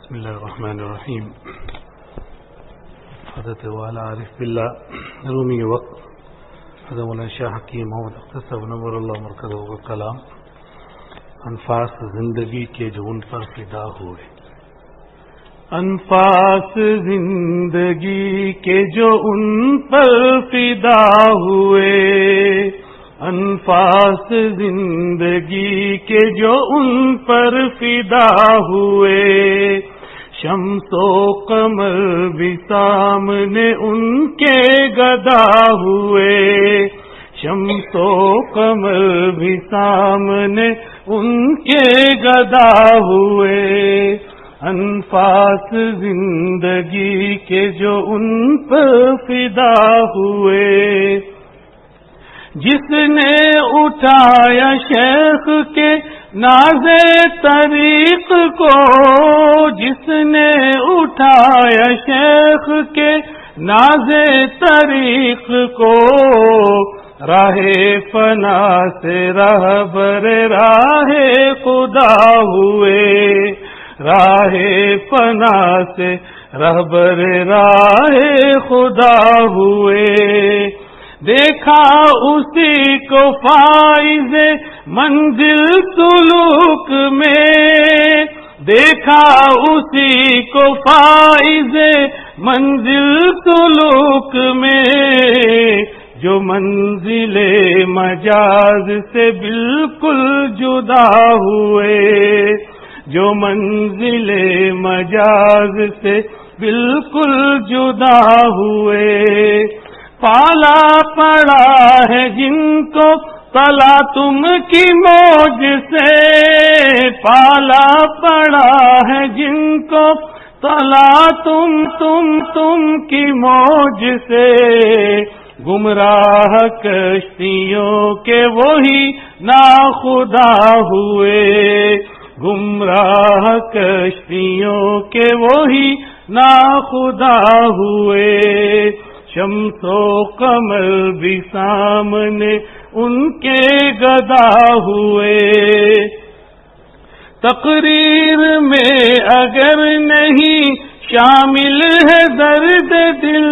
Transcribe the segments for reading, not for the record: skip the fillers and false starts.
بسم اللہ الرحمن الرحیم. حضرت والا عارف باللہ رومی وقت حضرت مولانا شاہ حکیم محمد اختر صاحب نور اللہ مرکز کا کلام انفاس زندگی کے جو ان پر فدا ہوئے. انفاس زندگی کے جو ان پر فدا ہوئے، انفاس زندگی کے جو ان پر فدا ہوئے، شمس و قمر بھی سامنے ان کے گدا ہوئے، شمس و قمر بھی سامنے ان کے گدا ہوئے. انفاس زندگی کے جو ان پر فدا ہوئے، جس نے اٹھایا شیخ کے ناز طریق کو، جس نے اٹھایا شیخ کے ناز طریق کو، راہ فنا سے رہبر راہ خدا ہوئے، راہ فنا سے رہبر راہ خدا ہوئے. دیکھا اسی کو فائز منزل سلوک میں، دیکھا اسی کو فائز منزل سلوک میں، جو منزل مجاز سے بالکل جدا ہوئے، جو منزل مجاز سے بالکل جدا ہوئے. پالا پڑا ہے جن کو تلا تم کی موج سے، پالا پڑا ہے جن کو تلا تم کی موج سے. گمراہ کشتیوں کے وہی ناخدا ہوئے، گمراہ کشتیوں کے وہی ناخدا ہوئے. شمس و قمر بھی سامنے ان کے گدا ہوئے. تقریر میں اگر نہیں شامل ہے درد دل،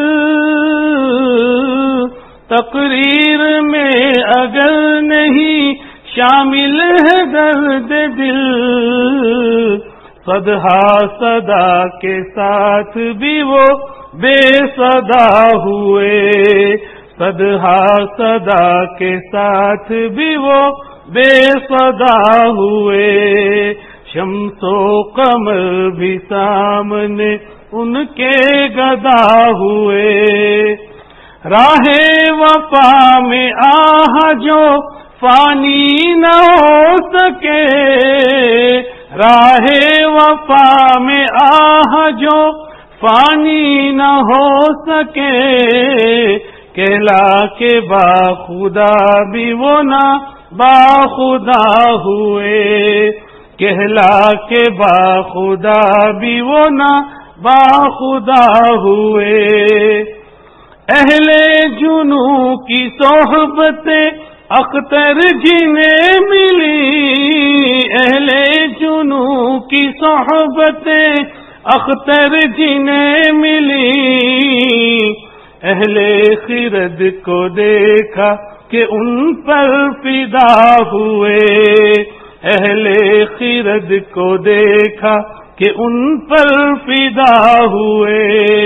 تقریر میں اگر نہیں شامل ہے درد دل، صدہا صدا کے ساتھ بھی وہ بے صدا ہوئے، صدہا صدا کے ساتھ بھی وہ بے صدا ہوئے. شمس و قمر بھی سامنے ان کے گدا ہوئے. راہ وفا میں آہ جو فانی نہ ہو سکے، راہ وفا میں آہ جو فانی نہ ہو سکے، کہلا کے باخدا بھی وہ نہ باخدا ہوئے، کہلا کے باخدا بھی وہ نہ باخدا ہوئے. اہل جنو کی صحبت اختر جنہیں ملی، اہل جنو کی صحبت اختر جنہیں ملی، اہل خرد کو دیکھا کہ ان پر فدا ہوئے، اہل خرد کو دیکھا کہ ان پر فدا ہوئے.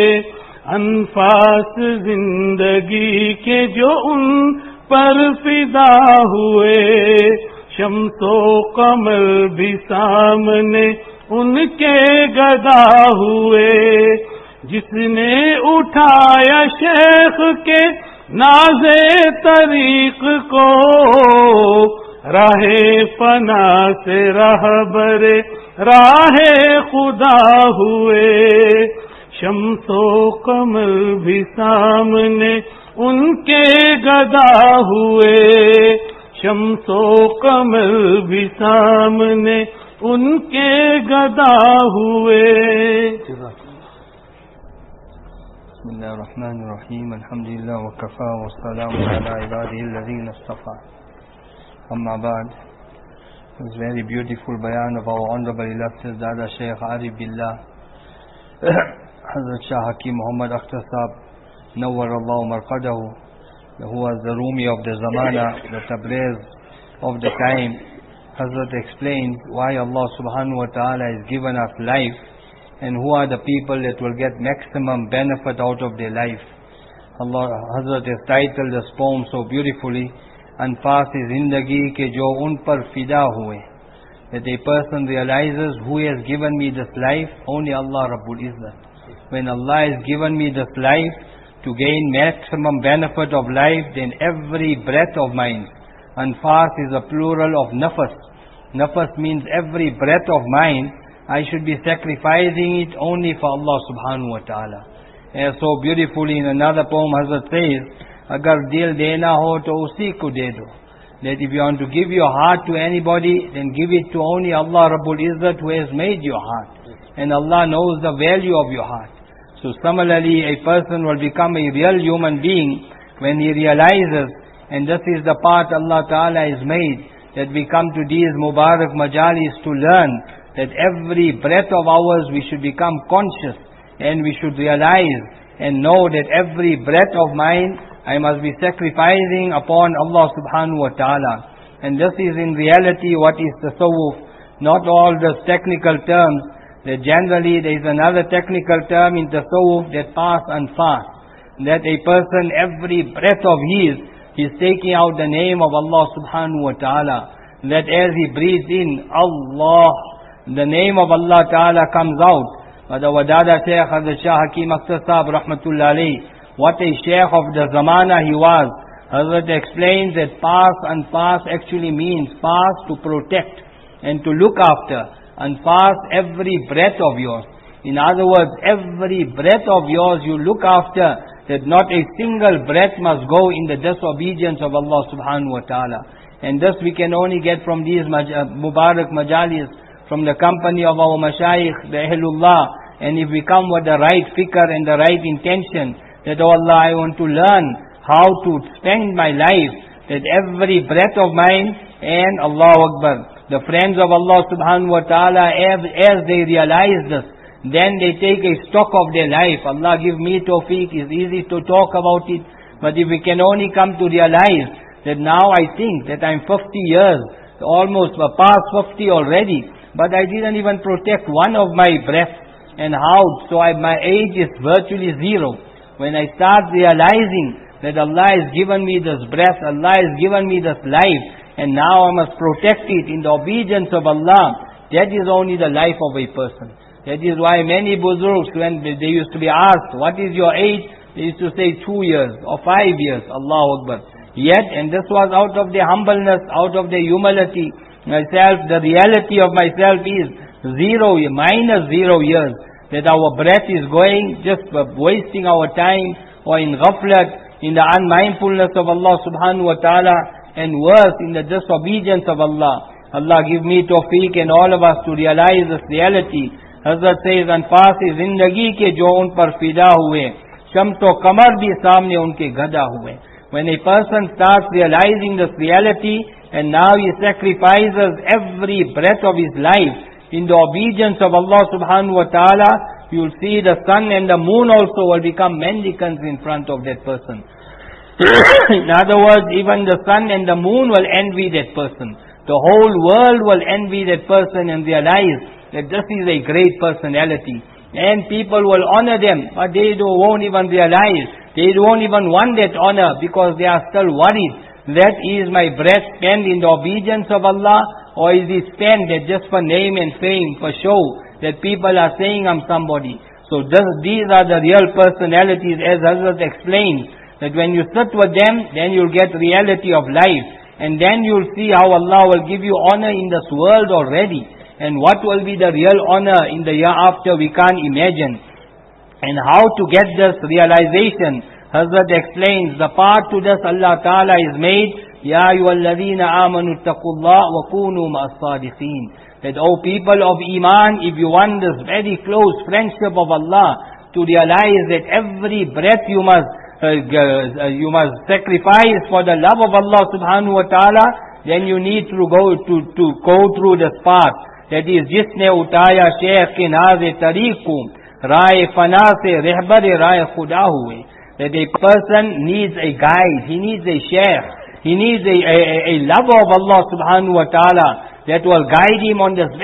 انفاس زندگی کے جو ان پر فدا ہوئے، شمس و قمر بھی سامنے ان کے گدا ہوئے. جس نے اٹھایا شیخ کے ناز طریق کو، راہ فنا سے رہبر راہ خدا ہوئے. شمس و قمر بھی سامنے ان کے گدا ہوئے، شمس و قمر بھی سامنے ان کے گدا ہوئے. بسم اللہ الرحمن الرحیم. الحمدللہ وکفا والسلام علی عبادہ الذین اصطفى. Amma ba'd. It was very beautiful bayan of our honorable illustrious Dada Shaykh Arif Billah Hazrat Shah Hakim Muhammad Akhtar Sahab, Nawwarallahu Marqadahu, who was the Rumi of the Zamana, the Tabriz of the time, Hazrat explains why Allah subhanahu wa ta'ala has given us life and who are the people that will get maximum benefit out of their life. Hazrat has titled this poem so beautifully, Anfas Zindagi ke jo un par fida hue. That a person realizes who has given me this life, only Allah Rabbul Izzat. When Allah has given me this life to gain maximum benefit of life, then every breath of mine, Anfas is a plural of nafas. Nafas means every breath of mine, I should be sacrificing it only for Allah subhanahu wa ta'ala. And so beautifully in another poem Hazrat says, Agar dil dena ho to usi ko de do. That if you want to give your heart to anybody, then give it to only Allah Rabbul Izzat who has made your heart. And Allah knows the value of your heart. So similarly, a person will become a real human being when he realizes, and this is the part Allah Ta'ala has made, that we come to these Mubarak Majalis to learn that every breath of ours we should become conscious and we should realize and know that every breath of mine I must be sacrificing upon Allah subhanahu wa ta'ala. And this is in reality what is tasawwuf, not all the technical terms. That generally there is another technical term in tasawwuf that pass and fast. That a person, every breath of his, he is taking out the name of Allah subhanahu wa ta'ala. That as he breathes in, Allah, the name of Allah ta'ala comes out. But our Dada Shaykh Hazrat Shah Hakim Akhtar Sahab Rahmatullah Alayhi, what a Shaykh of the Zamana he was. Hazrat explains that pass and fast actually means pass to protect and to look after, and fast every breath of yours. In other words, every breath of yours you look after, that not a single breath must go in the disobedience of Allah subhanahu wa ta'ala. And this we can only get from these Mubarak Majalis, from the company of our Mashayikh, the Ahlullah. And if we come with the right fikr and the right intention, that, oh Allah, I want to learn how to spend my life, that every breath of mine, and Allahu Akbar, the friends of Allah subhanahu wa ta'ala, as they realize this, then they take a stock of their life. Allah give me tawfiq, it's easy to talk about it, but if we can only come to realize that now I think that I'm 50 years, almost past 50 already, but I didn't even protect one of my breaths, and how, so my age is virtually zero. When I start realizing that Allah has given me this breath, Allah has given me this life, and now I must protect it in the obedience of Allah, that is only the life of a person. That is why many Buzurgs, when they used to be asked, what is your age? They used to say 2 years or 5 years, Allahu Akbar. Yet, and this was out of their humbleness, out of their humility, the reality of myself is minus 0 years. That our breath is going, just wasting our time, or in ghaflat, in the unmindfulness of Allah subhanahu wa ta'ala, and worse, in the disobedience of Allah. Allah give me tawfiq and all of us to realize this reality. Hazrat says, Anfas zindagi ke jo un par fida hue, sham to kamar bhi samne unke gada hue. When a person starts realizing this reality, and now he sacrifices every breath of his life in the obedience of Allah subhanahu wa ta'ala, you will see the sun and the moon also will become mendicants in front of that person. In other words, even the sun and the moon will envy that person. The whole world will envy that person and realize that this is a great personality. And people will honor them, but they won't even realize. They won't even want that honor because they are still worried. That is my breath spent in the obedience of Allah, or is it spent that just for name and fame, for show, that people are saying I'm somebody. So these are the real personalities, as Hazrat explains, that when you sit with them, then you'll get reality of life. And then you'll see how Allah will give you honor in this world already. And what will be the real honor in the year after, we can't imagine. And how to get this realization, Hazrat explains, the part to this Allah Ta'ala is made, Ya ayyuhalladhina amanu taqullah wa kunu ma'as-sadiqeen. That, O people of Iman, if you want this very close friendship of Allah, to realize that every breath you must sacrifice for the love of Allah subhanahu wa ta'ala, then you need to go through this path. That is, jisne utaya shaykh ke naze tariqu, Rae fana se rehbar rae khuda hue. That a person needs a guide, he needs a sheikh, he needs a lover of Allah subhanahu wa ta'ala that will guide him on this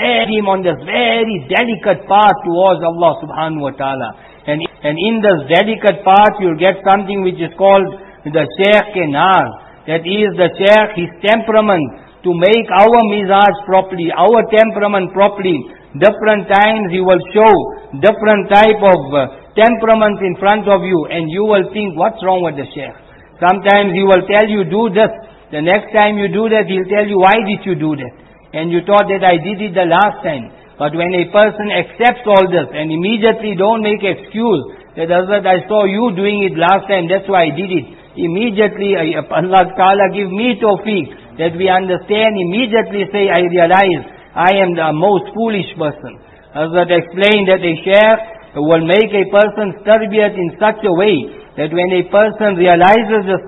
very delicate path towards Allah subhanahu wa ta'ala. And in this delicate path you'll get something which is called the sheikh-e-naz. That is the sheikh, his temperament, to make our mizaj properly, our temperament properly. Different times he will show different type of temperaments in front of you, and you will think, what's wrong with the sheikh? Sometimes he will tell you, do this. The next time you do that, he'll tell you, why did you do that? And you thought that I did it the last time. But when a person accepts all this and immediately don't make excuse that Hazrat, I saw you doing it last time, that's why I did it. Immediately Allah Ta'ala give me tawfiq that we understand, immediately say, I realize I am the most foolish person. Hazrat explained that a sheikh will make a person's tarbiyat in such a way that when a person realizes this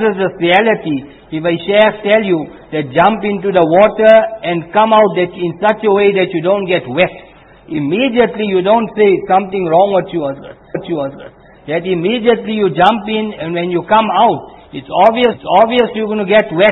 reality, if a sheikh tell you that jump into the water and come out that in such a way that you don't get wet, immediately you don't say something wrong with you, Hazrat. That immediately you jump in, and when you come out, it's obvious you're going to get wet.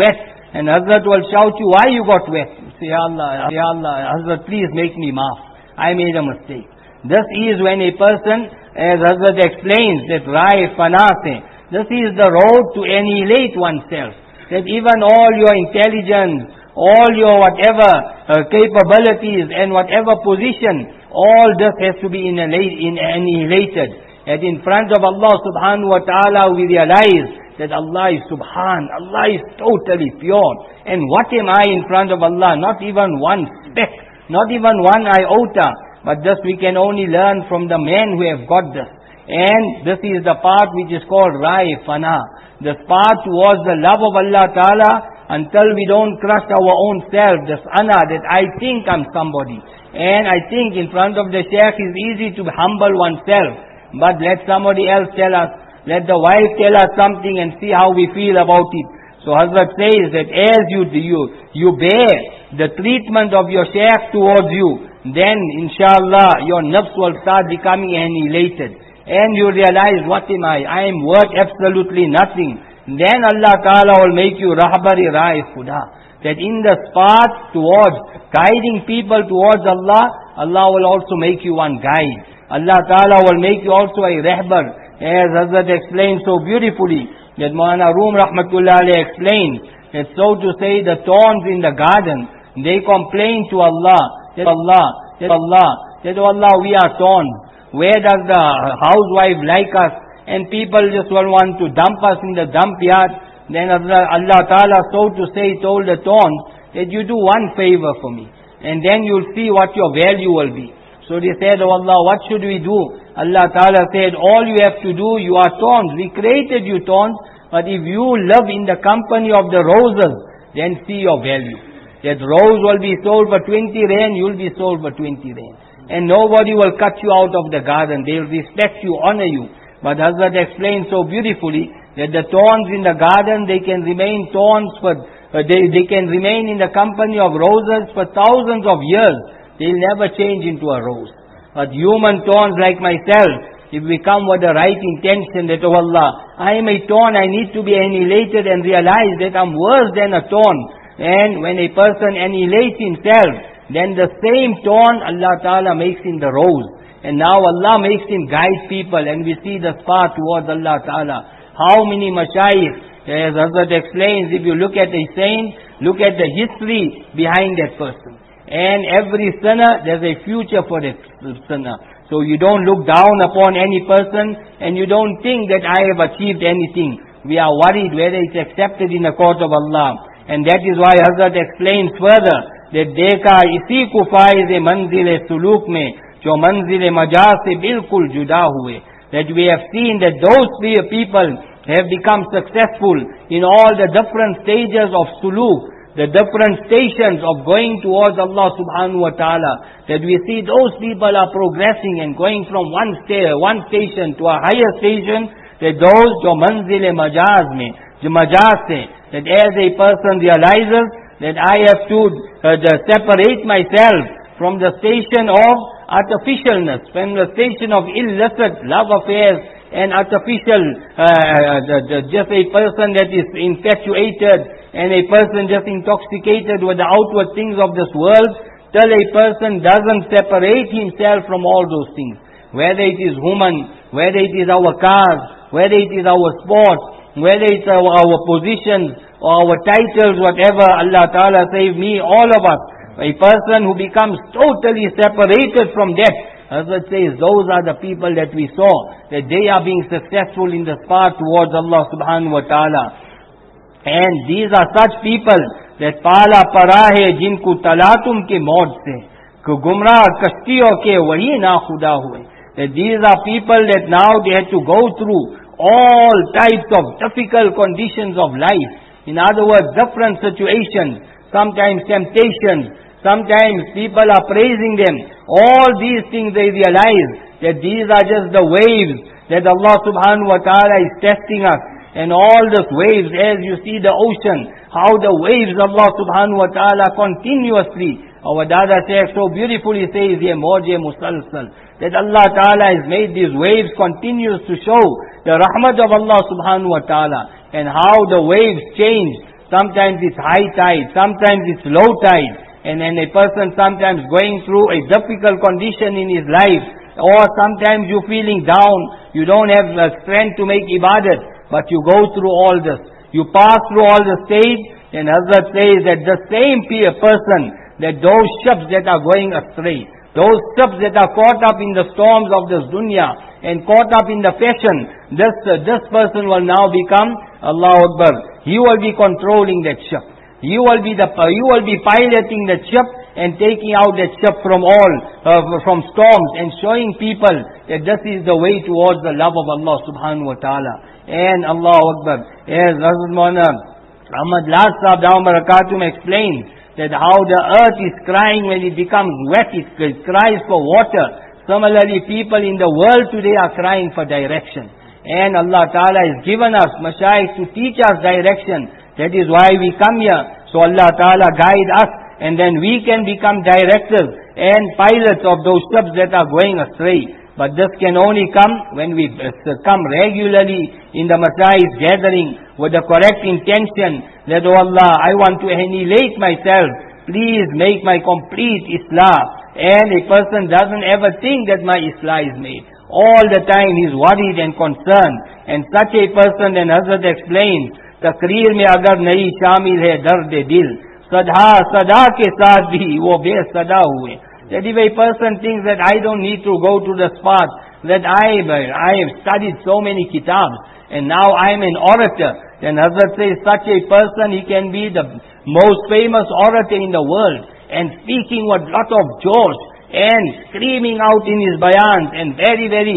And Hazrat will shout you, why you got wet? You say, Ya Allah, Hazrat, please make me maaf. I made a mistake. This is when a person, as Hazrat explains, that Rai Fanase, this is the road to annihilate oneself. That even all your intelligence, all your whatever capabilities and whatever position, all this has to be annihilated. And in front of Allah subhanahu wa ta'ala we realize that Allah is subhan, Allah is totally pure. And what am I in front of Allah? Not even one speck, not even one iota. But this we can only learn from the men who have got this. And this is the path which is called Rai Fana. This path towards the love of Allah Ta'ala, until we don't crush our own self, this ana, that I think I'm somebody. And I think in front of the sheikh is easy to humble oneself. But let somebody else tell us, let the wife tell us something and see how we feel about it. So Hazrat says that as you bear the treatment of your sheikh towards you, then inshallah your nafs will start becoming annihilated. And you realize, what am I? I am worth absolutely nothing. Then Allah Ta'ala will make you rahbari ra'i khuda. That in the path towards guiding people towards Allah, Allah will also make you one guide. Allah Ta'ala will make you also a rahbar. As Hazrat explained so beautifully, that Maulana Room Rahmatullah Alayhi explained, that so to say the thorns in the garden, they complain to Allah, that Allah, we are thorns. Where does the housewife like us? And people just will want to dump us in the dump yard. Then Allah Ta'ala, so to say, told the thorns that you do one favor for me, and then you'll see what your value will be. So they said, oh Allah, what should we do? Allah Ta'ala said, all you have to do, you are thorns. We created you thorns, but if you live in the company of the roses, then see your value. That rose will be sold for 20 rand, you'll be sold for 20 rand. And nobody will cut you out of the garden. They'll respect you, honor you. But Hazrat explained so beautifully that the thorns in the garden, they can remain thorns for, they can remain in the company of roses for thousands of years. They'll never change into a rose. But human thorns like myself, if we come with the right intention that, oh Allah, I am a thorn, I need to be annihilated and realize that I'm worse than a thorn. And when a person annihilates himself, then the same thorn Allah Ta'ala makes in the rose. And now Allah makes him guide people, and we see the path towards Allah Ta'ala. How many mashayikh, as Hazrat explains, if you look at a saint, look at the history behind that person. And every sinner, there's a future for that sinner. So you don't look down upon any person, and you don't think that I have achieved anything. We are worried whether it's accepted in the court of Allah. And that is why Hazrat explains further, that dekha isi kufaiz manzil suluk mein, jo manzil majaz se bilkul juda hue. That we have seen that those people have become successful in all the different stages of suluk, the different stations of going towards Allah subhanahu wa ta'ala. That we see those people are progressing and going from one station to a higher station. That those jo manzil majaz mein, jo majaz se, that as a person realizes that I have to separate myself from the station of artificialness, manifestation of illicit love affairs and artificial, just a person that is infatuated and a person just intoxicated with the outward things of this world, till a person doesn't separate himself from all those things. Whether it is woman, whether it is our cars, whether it is our sports, whether it's our positions or our titles, whatever, Allah Ta'ala save me, all of us. A person who becomes totally separated from that, Hazrat says, those are the people that we saw, that they are being successful in the path towards Allah Subhanahu Wa Ta'ala. And these are such people that pala para hai jinku talatum ke maud se, ko gumrah kashtiyon ke wahi na khuda hue. That these are people that now they had to go through all types of difficult conditions of life. In other words, different situations, sometimes temptations, sometimes people are praising them. All these things they realize that these are just the waves that Allah Subhanahu Wa Ta'ala is testing us. And all those waves, as you see the ocean, how the waves Allah Subhanahu Wa Ta'ala continuously, our Dada Shaykh so beautifully says here, Moje Musalsal, that Allah Ta'ala has made these waves continues to show the rahmat of Allah Subhanahu Wa Ta'ala, and how the waves change. Sometimes it's high tide, sometimes it's low tide, and then a person sometimes going through a difficult condition in his life, or sometimes you're feeling down, you don't have the strength to make ibadat, but you go through all this. You pass through all the stage, and Hazrat says that the same person, that those ships that are going astray, those ships that are caught up in the storms of this dunya, and caught up in the fashion, this person will now become, Allahu Akbar, he will be controlling that ship. You will be piloting the ship and taking out that ship from from storms, and showing people that this is the way towards the love of Allah Subhanahu Wa Ta'ala. And Allahu Akbar, as Hazrat Maulana Ahmad Last Sahab Dawam Barakatuh explained, that how the earth is crying when it becomes wet, it cries for water. Similarly, people in the world today are crying for direction. And Allah Ta'ala has given us mashayikh to teach us direction. That is why we come here. So Allah Ta'ala guide us, and then we can become directors and pilots of those ships that are going astray. But this can only come when we come regularly in the Masai's gathering with the correct intention that, oh Allah, I want to annihilate myself. Please make my complete Islah. And a person doesn't ever think that my Islah is made. All the time he is worried and concerned. And such a person, then Hazrat explains, तकरीर में अगर नहीं शामिल है दर्द दिल, सदा सदा के साथ भी वो बेसदा हुए. That if a person thinks that I don't need to go to the spot, that I have studied so many kitabs, and now I am an orator, then Hazrat says such a person, he can be the most famous orator in the world, and speaking with lot of josh, and screaming out in his bayans, and very, very,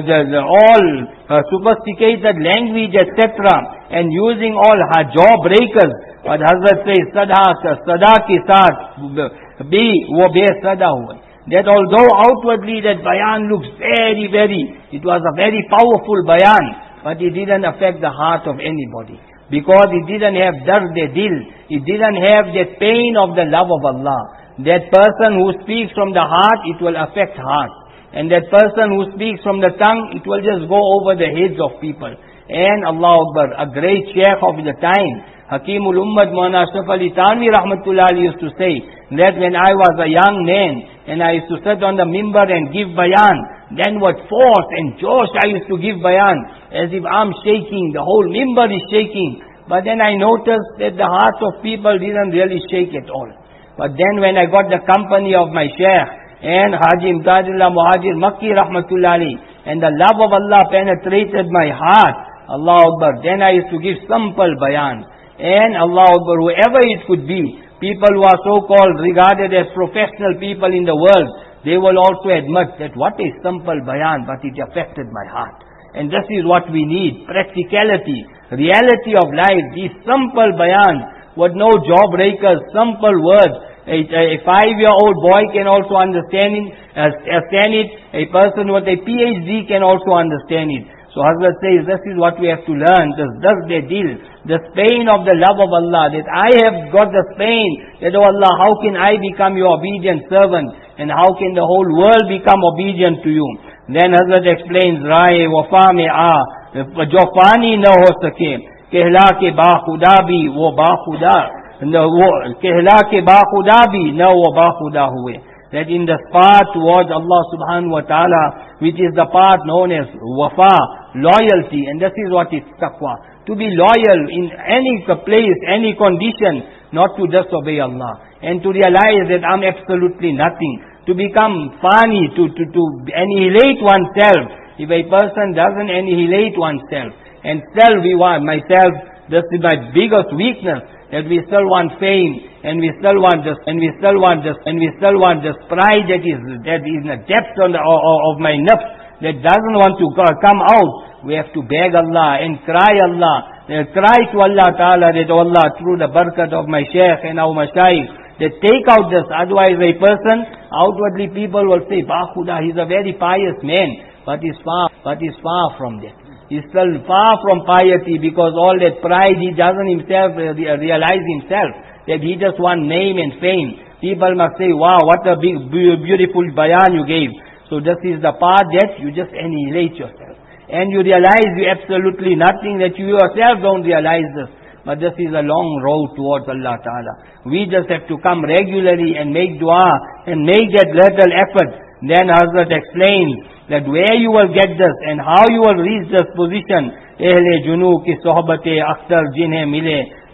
sophisticated language, etc., and using all jaw breakers. But Hazrat says, sada ke saath wo besada hua. That although outwardly that bayan looks very, very, it was a very powerful bayan, but it didn't affect the heart of anybody. Because it didn't have dard-e-dil, it didn't have that pain of the love of Allah. That person who speaks from the heart, it will affect heart. And that person who speaks from the tongue, it will just go over the heads of people. And Allah Akbar, a great sheikh of the time, Hakimul Ummad Maulana Ashraf Ali Thanvi Rahmatullah used to say that when I was a young man and I used to sit on the mimbar and give bayan, then what force and josh I used to give bayan, as if I'm shaking, the whole mimbar is shaking. But then I noticed that the hearts of people didn't really shake at all. But then when I got the company of my sheikh and Haji Imtadullah Muhajir Makki Rahmatullah Ali, and the love of Allah penetrated my heart, Allah Akbar, then I used to give simple bayan. And Allah Akbar, whoever it could be, people who are so-called regarded as professional people in the world, they will also admit that what a simple bayan, but it affected my heart. And this is what we need, practicality, reality of life, these simple bayans with no jawbreakers, simple words. A 5-year-old boy can also understand it. A person with a PhD can also understand it. So Hazrat says, this is what we have to learn, this pain of the love of Allah, that I have got this pain, that, oh Allah, how can I become your obedient servant? and how can the whole world become obedient to you? Then Hazrat explains, Raye wafa mein jo pani na ho sake, कहला के बाखुदा भी वो बाखुदा न वो कहला के बाखुदा भी न वो बाखुदा हुए. That in the path towards Allah subhanahu wa ta'ala, which is the path known as wafa, loyalty, and this is what is taqwa. To be loyal in any place, any condition, not to disobey Allah, and to realize that I'm absolutely nothing. To become fani, to annihilate oneself. If a person doesn't annihilate oneself, and still we want myself, this is my biggest weakness, that we still want fame, and we still want this, and we still want this, and we still want this pride that is in the depths of my nafs, that doesn't want to come out. We have to beg Allah and cry to Allah Ta'ala, that Allah, through the barakat of my Shaykh and our Mashaykh, that take out this. Otherwise a person, outwardly people will say, Bakhuda, he's a very pious man, but he's far from that. He's still far from piety, because all that pride, he doesn't himself realize himself, that he just wants name and fame. People must say, wow, what a big, beautiful bayan you gave. So this is the path that you just annihilate yourself. And you realize you absolutely nothing, that you yourself don't realize this. But this is a long road towards Allah Ta'ala. We just have to come regularly and make dua and make that little effort. Then Hazrat explains that where you will get this and how you will reach this position. Ehle junoo ki sohbate akhtar jinhe mile,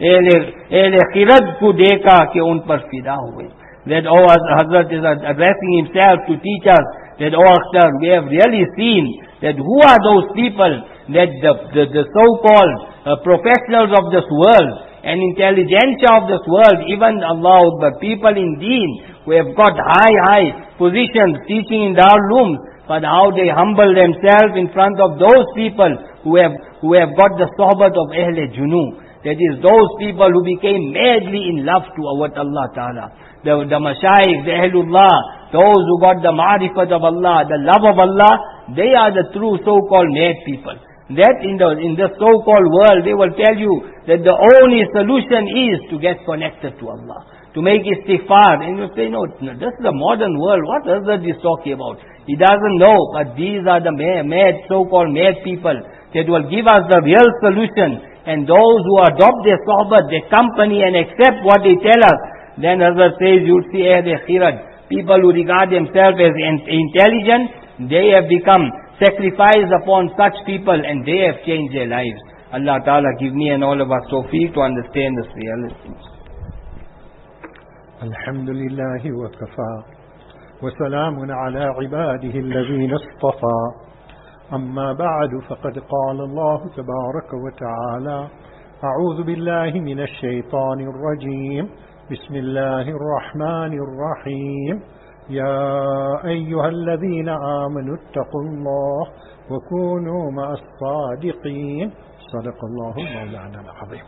ehle khirad ko dekha ke un par fida hue. That Hazrat is addressing himself to teach us that, Akhtar, we have really seen that who are those people, that the so-called professionals of this world and intelligentsia of this world, even Allah, but people in deen who have got high positions teaching in Darul Uloom, but how they humble themselves in front of those people who have got the sohbat of Ahle Junoo. That is those people who became madly in love with Allah Ta'ala. The Mashaykh, the Ahlullah, those who got the ma'rifat of Allah, the love of Allah, they are the true so-called mad people. That in the so-called world, they will tell you that the only solution is to get connected to Allah, to make istighfar. And you say, no, this is the modern world. What is that he's talking about? He doesn't know, but these are the mad, so-called mad people that will give us the real solution. And those who adopt their sohbat, their company, and accept what they tell us, then Hazrat says, you'll see Ahle Khirad, people who regard themselves as intelligent, they have become sacrificed upon such people, and they have changed their lives. Allah Ta'ala give me and all of us tawfiq to understand this reality. Alhamdulillahi wa kafa wa salamun ala ibadihi alladhina istafa. أما بعد فقد قال الله تبارك وتعالى أعوذ بالله من الشيطان الرجيم بسم الله الرحمن الرحيم يا أيها الذين آمنوا اتقوا الله وكونوا مع الصادقين صدق الله مولانا العظيم.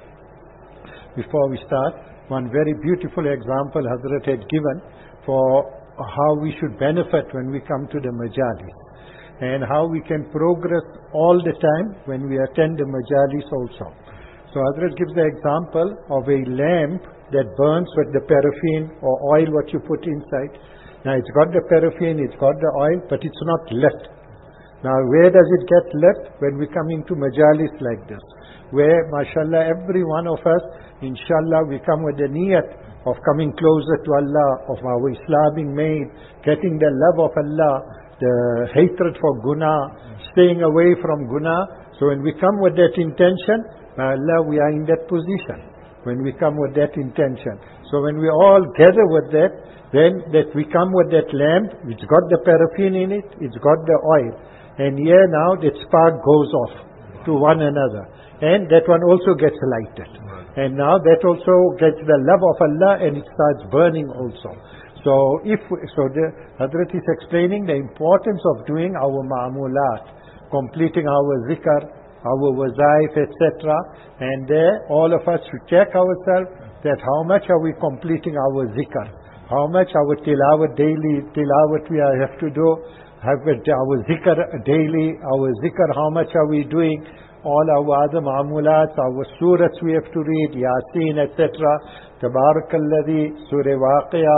Before we start, one very beautiful example Hazrat had given for how we should benefit when we come to the majalis, and how we can progress all the time when we attend the majalis also. So Hazrat gives the example of a lamp that burns with the paraffin or oil what you put inside. Now it's got the paraffin, it's got the oil, but it's not lit. Now where does it get lit? When we come into majalis like this, where mashallah every one of us, inshallah, we come with the niyat of coming closer to Allah, of our Islam being made, getting the love of Allah, the hatred for guna, staying away from guna. So when we come with that intention, Allah, we are in that position. When we come with that intention. So when we all gather with that, then that we come with that lamp, it's got the paraffin in it, it's got the oil. And here now that spark goes off to one another. And that one also gets lighted. And now that also gets the love of Allah and it starts burning also. So the Hazrat is explaining the importance of doing our ma'amulat, completing our zikr, our wazaif, etc. And there all of us should check ourselves that how much are we completing our zikr, how much our tilawat daily, tilawat we have to do, have our zikr daily, our zikr how much are we doing, all our other ma'amulat, our surahs we have to read, Yasin, etc. Tabarakalladhi, Surah Waqia,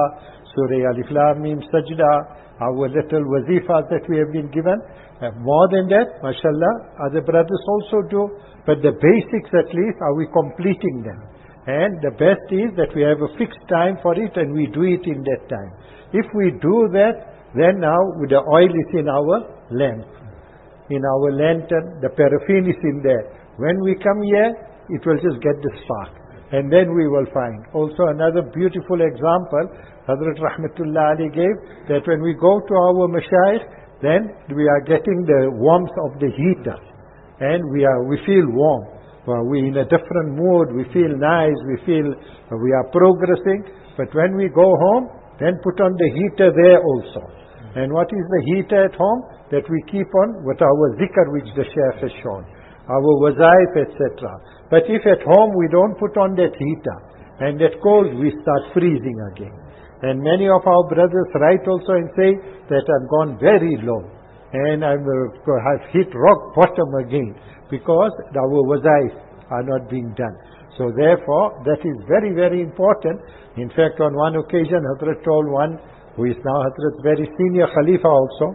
Surah Alif Lam Mim Sajda, our little wazifas that we have been given. More than that, mashallah, other brothers also do. But the basics at least, are we completing them? And the best is that we have a fixed time for it and we do it in that time. If we do that, then now the oil is in our lamp. In our lantern, the paraffin is in there. When we come here, it will just get the spark. And then we will find. Also another beautiful example, Hazrat Rahmatullah Ali gave, that when we go to our mashayikh, then we are getting the warmth of the heater. And we feel warm. We're in a different mood, we feel nice, we feel we are progressing. But when we go home, then put on the heater there also. And what is the heater at home? That we keep on with our zikr which the Shaykh has shown, our wazaif, etc. But if at home we don't put on that heater, and that cold, we start freezing again. And many of our brothers write also and say that I've gone very low, and I've hit rock bottom again, because our wazaif are not being done. So therefore, that is very, very important. In fact, on one occasion, Hazrat told one, who is now Hazrat's very senior Khalifa also.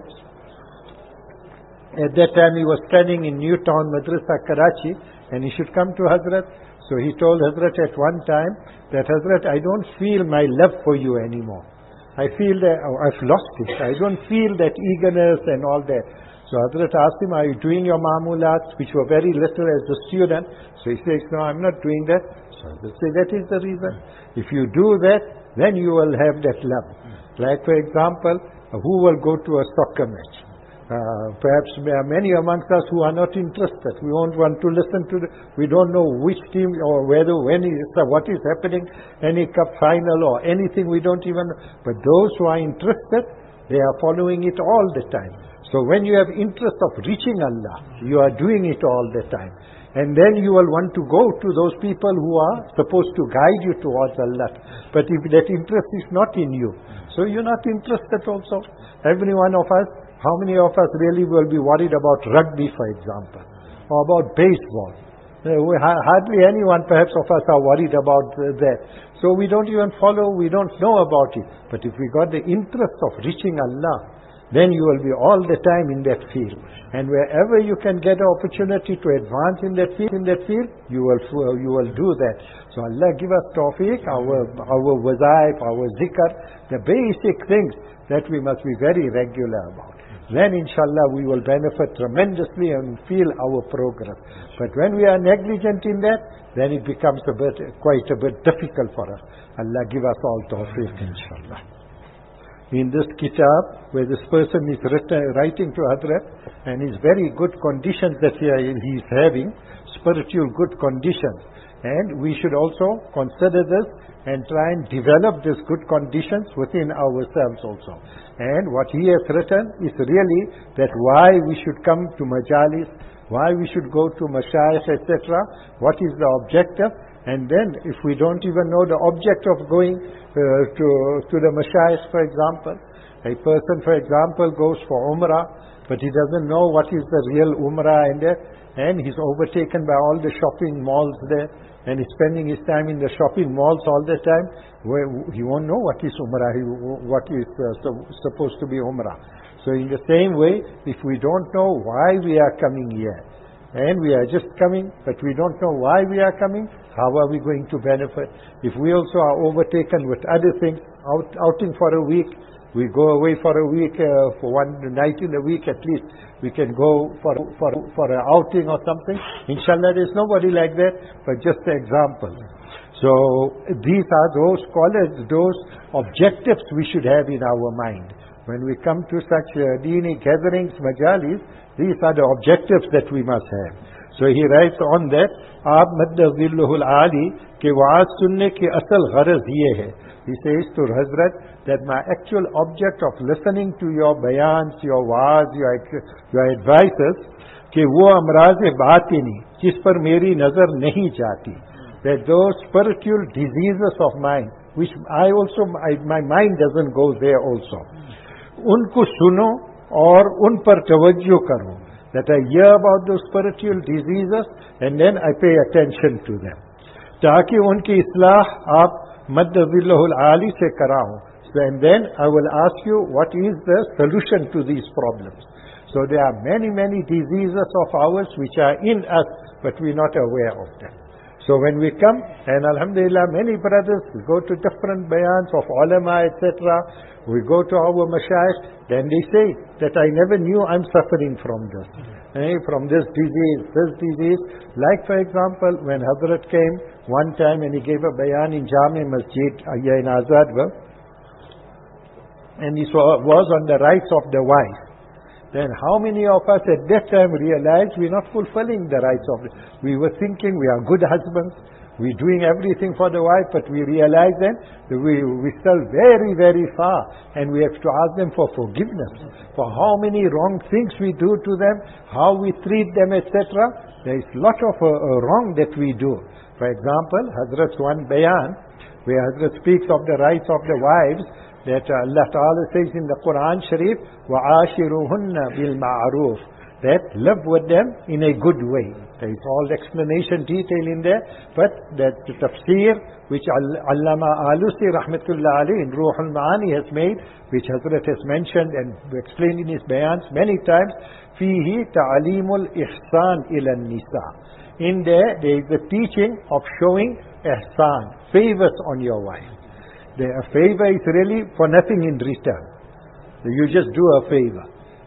At that time he was studying in New Town Madrasa, Karachi, and he should come to Hazrat. So he told Hazrat at one time that, Hazrat, I don't feel my love for you anymore. I feel that I've lost it. I don't feel that eagerness and all that. So Hazrat asked him, are you doing your ma'amulats, which were very little as a student? So he says, no, I'm not doing that. So Hazrat said, that is the reason. If you do that, then you will have that love. Like for example, who will go to a soccer match? Perhaps there are many amongst us who are not interested. We don't want to listen to we don't know which team or whether, when is, what is happening, any cup final or anything, we don't even know. But those who are interested, they are following it all the time. So when you have interest of reaching Allah, you are doing it all the time. And then you will want to go to those people who are supposed to guide you towards Allah. But if that interest is not in you, so you're not interested also. Every one of us, how many of us really will be worried about rugby, for example, or about baseball? Hardly anyone perhaps of us are worried about that. So we don't even follow, we don't know about it. But if we got the interest of reaching Allah, then you will be all the time in that field. And wherever you can get an opportunity to advance in that field, you will do that. So Allah give us tawfiq, our wazaif, our zikr, the basic things that we must be very regular about. Then inshallah we will benefit tremendously and feel our progress. But when we are negligent in that, then it becomes quite a bit difficult for us. Allah give us all tawfiq, inshallah. In this kitab, where this person is writing to Hazrat, and his very good conditions that he is having, spiritual good conditions. And we should also consider this and try and develop these good conditions within ourselves also. And what he has written is really that why we should come to majalis, why we should go to mashayikh, etc. What is the objective? And then if we don't even know the object of going to the mashayikh, for example, a person, for example, goes for umrah, but he doesn't know what is the real umrah and he's overtaken by all the shopping malls there, and he's spending his time in the shopping malls all the time, where he won't know what is umrah, what is supposed to be umrah. So in the same way, if we don't know why we are coming here, and we are just coming, but we don't know why we are coming, how are we going to benefit? If we also are overtaken with other things, outing for a week, we go away for a week, for one night in a week at least, we can go for an outing or something. Inshallah, there's nobody like that, but just an example. So these are those those objectives we should have in our mind. When we come to such deeni gatherings, majalis, these are the objectives that we must have. So he writes on that, Aap madda zilluhul ali ke waaz sunne ki asal gharz ye hai. He says to Hazrat that my actual object of listening to your bayans, your waaz, your advices, ke wo amraz batini jis par meri nazar nahi jati, that those spiritual diseases of mine, which my mind doesn't go there also, unko suno aur un par tawajjuh karo, that I hear about those spiritual diseases and then I pay attention to them. Taaki unki islah aap madda zillahul ali se karao, And then I will ask you, what is the solution to these problems? So there are many, many diseases of ours which are in us, but we're not aware of them. So when we come, and alhamdulillah, many brothers go to different bayans of ulama, etc. We go to our mashayikh, then they say that I never knew I'm suffering from this. From this disease. Like for example, when Hazrat came one time and he gave a bayan in Jami Masjid, here in Azadgarh, and this was on the rights of the wife. Then how many of us at that time realized we're not fulfilling the rights of it? We were thinking we are good husbands, we're doing everything for the wife, but we realized then that we're still very, very far, and we have to ask them for forgiveness for how many wrong things we do to them, how we treat them, etc. There is a lot of wrong that we do. For example, Hazrat's one bayan, where Hazrat speaks of the rights of the wives, that Allah Ta'ala says in the Quran Sharif, وَعَاشِرُهُنَّ بِالْمَعْرُوفِ, that live with them in a good way. There is all explanation, detail in there, but that the tafsir which Allama Alusi Rahmatullah Ali in Ruh al-Ma'ani has made, which Hazrat has mentioned and explained in his bayans many times, فِيهِ تَعْلِيمُ الْإِحْسَانِ إِلَى النِّسَاءِ. In there is the teaching of showing ihsan, favors on your wife. The favor is really for nothing in return. You just do a favor.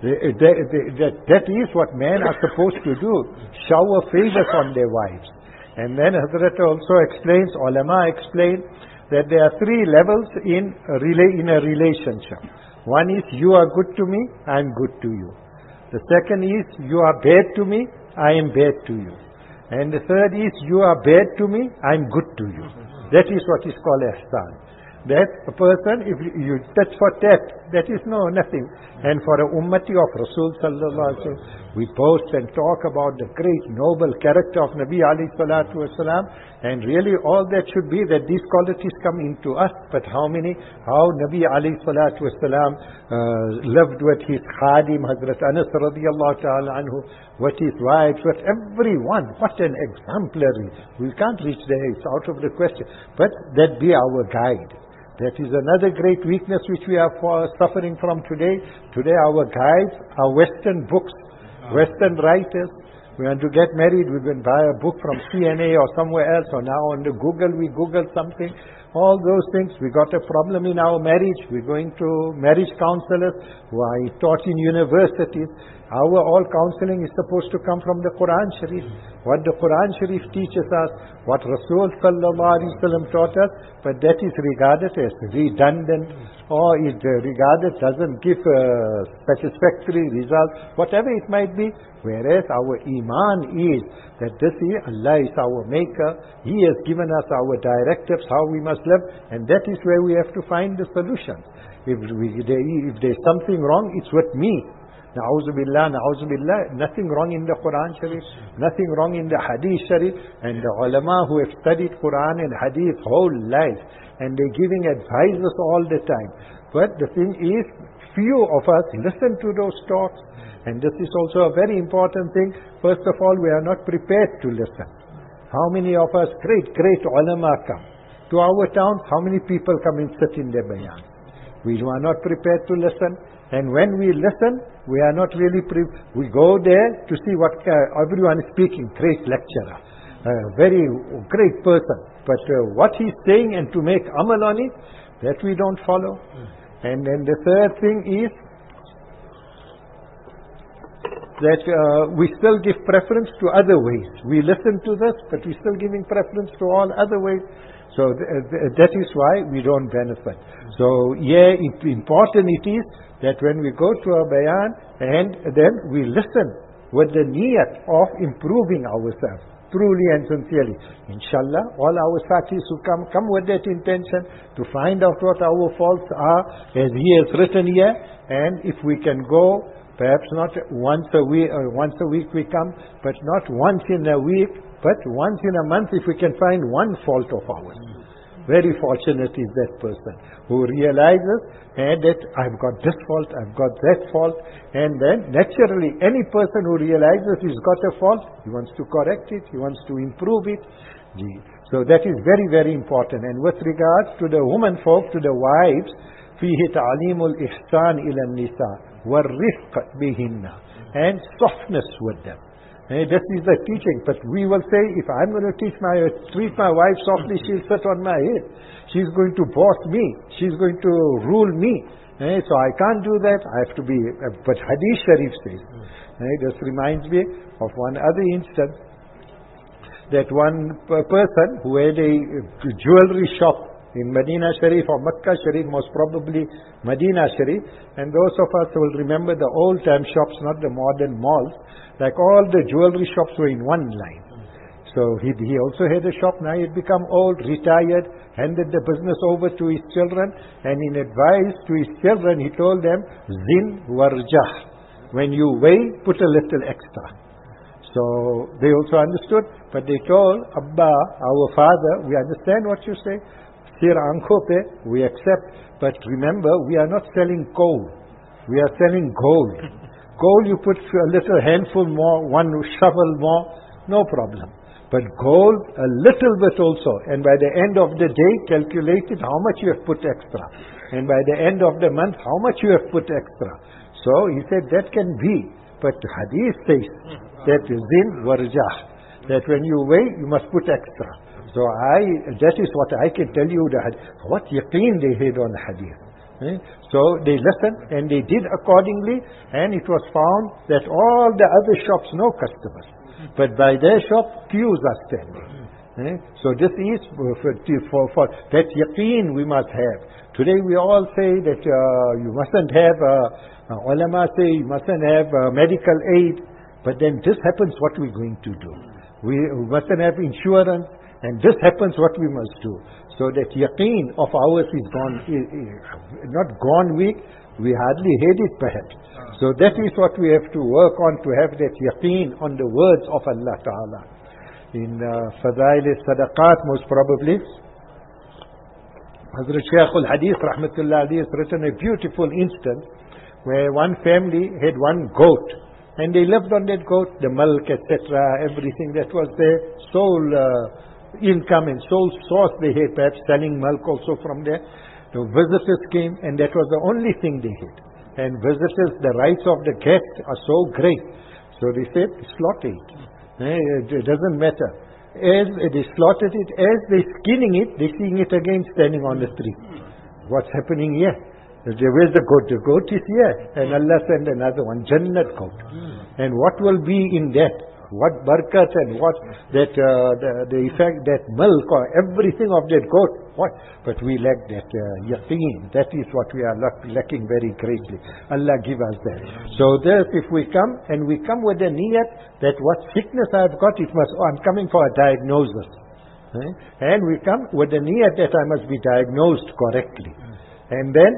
That is what men are supposed to do. Shower favors on their wives. And then Hazrat also explains, ulama explain, that there are three levels in a relationship. One is, you are good to me, I am good to you. The second is, you are bad to me, I am bad to you. And the third is, you are bad to me, I am good to you. That is what is called ihsan. That a person, if you tit for tat, that is nothing. And for a ummati of Rasul sallallahu alaihi wasallam, we boast and talk about the great noble character of Nabi alayhi salatu wasalam, and really all that should be that these qualities come into us. But how Nabi alayhi salatu wasalam lived with his khadim, Hazrat Anas radiyallahu ta'ala anhu, with his wives, with everyone. What an exemplary. We can't reach there, it's out of the question. But that be our guide. That is another great weakness which we are suffering from today. Today our guides are Western books, Western writers. We want to get married, we can buy a book from CNA or somewhere else, or now on the Google, we Google something. All those things. We got a problem in our marriage. We're going to marriage counselors who are taught in universities. Our all counseling is supposed to come from the Quran Sharif. What the Quran Sharif teaches us, what Rasul sallallahu alaihi wasallam taught us, but that is regarded as redundant, or is regarded doesn't give satisfactory results, whatever it might be. Whereas our iman is that this is Allah is our maker. He has given us our directives how we must live, and that is where we have to find the solution. If there's something wrong, it's with me. Na'udhu billah, nothing wrong in the Quran Sharif, nothing wrong in the Hadith Sharif, and the ulama who have studied Quran and Hadith whole life, and they're giving advices all the time. But the thing is, few of us listen to those talks, and this is also a very important thing. First of all, we are not prepared to listen. How many of us, great ulama come to our town? How many people come and sit in their bayan? We are not prepared to listen. And when we listen, we are not really we go there to see what everyone is speaking. Great lecturer, very great person. But what he's saying and to make amal on it, that we don't follow. And then the third thing is that we still give preference to other ways. We listen to this, but we're still giving preference to all other ways. So that is why we don't benefit. So important it is that when we go to a bayan, and then we listen with the niyat of improving ourselves, truly and sincerely. Inshallah, all our satis who come with that intention to find out what our faults are, as he has written here, and if we can go, perhaps not once a week we come, but not once in a week, but once in a month, if we can find one fault of ours. Very fortunate is that person who realizes that I've got this fault, I've got that fault, and then naturally any person who realizes he's got a fault, he wants to correct it, he wants to improve it. So that is very, very important. And with regards to the women folk, to the wives, فيه تعليم الإحسان إلى النساء والرفق بهن, and softness with them. This is the teaching. But we will say, if I'm going to treat my wife softly, she'll sit on my head. She's going to boss me. She's going to rule me. So I can't do that. I have to be. But Hadith Sharif says. This reminds me of one other instance, that one person who had a jewelry shop in Medina Sharif or Makkah Sharif, most probably Medina Sharif, and those of us who will remember the old time shops, not the modern malls, like all the jewelry shops were in one line. So he also had a shop. Now he had become old, retired, handed the business over to his children, and in advice to his children he told them, Zin warjah, when you weigh, put a little extra. So they also understood, but they told, Abba, our father, we understand what you say, Sir aankho pe, we accept, but remember, we are not selling coal, we are selling gold. Gold you put a little handful more, one shovel more, no problem. But gold, a little bit also, and by the end of the day, calculate it how much you have put extra. And by the end of the month, how much you have put extra. So he said, that can be. But Hadith says that zin warjah, that when you weigh, you must put extra. So that is what I can tell you, what yaqeen they had on the Hadith. So they listened and they did accordingly, and it was found that all the other shops, no customers. But by their shop, queues are standing. So this is for that yaqeen we must have. Today we all say that you mustn't have, ulama say you mustn't have medical aid. But then this happens, what we're going to do. We mustn't have insurance, and this happens, what we must do. So that yaqeen of ours is gone, not gone weak, we hardly had it perhaps. So that is what we have to work on, to have that yaqeen on the words of Allah Ta'ala. In Fadail Sadaqat, most probably, Hazrat Shaykh al-Hadith Rahmatullah Ali has written a beautiful instance where one family had one goat, and they lived on that goat, the milk, etc., everything that was their sole income and sole source they had, perhaps selling milk also from there. The visitors came, and that was the only thing they had. And visitors, the rights of the guests are so great. So they said, slaughter it. It doesn't matter. As they slaughtered it, as they're skinning it, they're seeing it again standing on the tree. What's happening here? Where's the goat? The goat is here. And Allah sent another one, Jannat goat. And what will be in that? What barakat and what that the effect, that milk or everything of that goat, what? But we lack that yaqeen. That is what we are lacking very greatly. Allah give us that. So this, if we come, and we come with the niyat that what sickness I have got, I'm coming for a diagnosis. And we come with the niyat that I must be diagnosed correctly. And then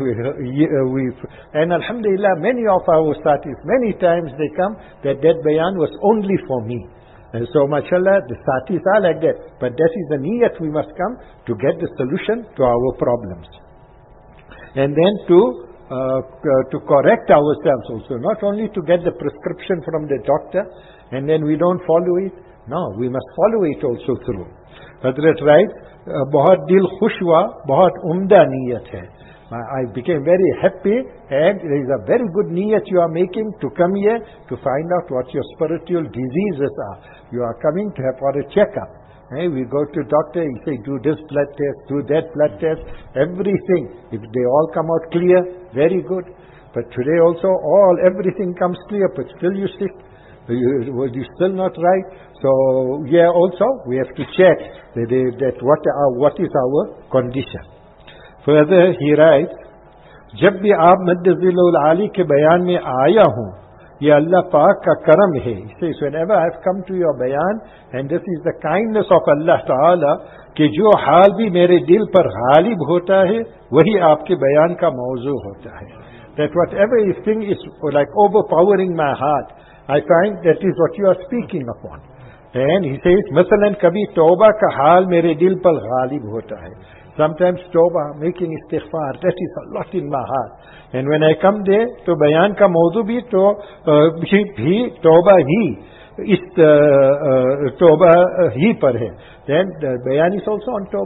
and alhamdulillah, many of our satis, many times they come that bayan was only for me. And so mashallah, the satis are like that. But that is the niyat we must come to get the solution to our problems. And then to correct ourselves also, not only to get the prescription from the doctor and then we don't follow it. No, we must follow it also through. Hazrat writes, बहुत दिल खुश हुआ, बहुत उम्दा नीयत है. I became very happy, and there is a very good niyat you are making to come here to find out what your spiritual diseases are. You are coming to have for a checkup. We go to doctor, he say do this blood test, do that blood test, everything. If they all come out clear, very good. But today also everything comes clear, but still you sick. You're still not right. So here also we have to check that what is our condition. Further he writes, जब भी आप मद्द ज़िल्लुल आली के बयान में आया हूँ, ये अल्लाह पाक का करम है. He says, whenever I have come to your bayan, and this is the kindness of Allah Ta'ala, कि जो हाल भी मेरे दिल पर गालिब होता है, वही आपके बयान का मौजू होता है. That whatever thing is like overpowering my heart, I find that is what you are speaking upon. And he says, मसलन कभी तौबा का हाल मेरे दिल पर गालिब होता है. Sometimes tawbah, making istighfar, that is a lot in my heart. And when I come there, to bayan ka mawdu bhi tawbah hi, is tawbah hi par hai. Then the bayan is also on tawbah.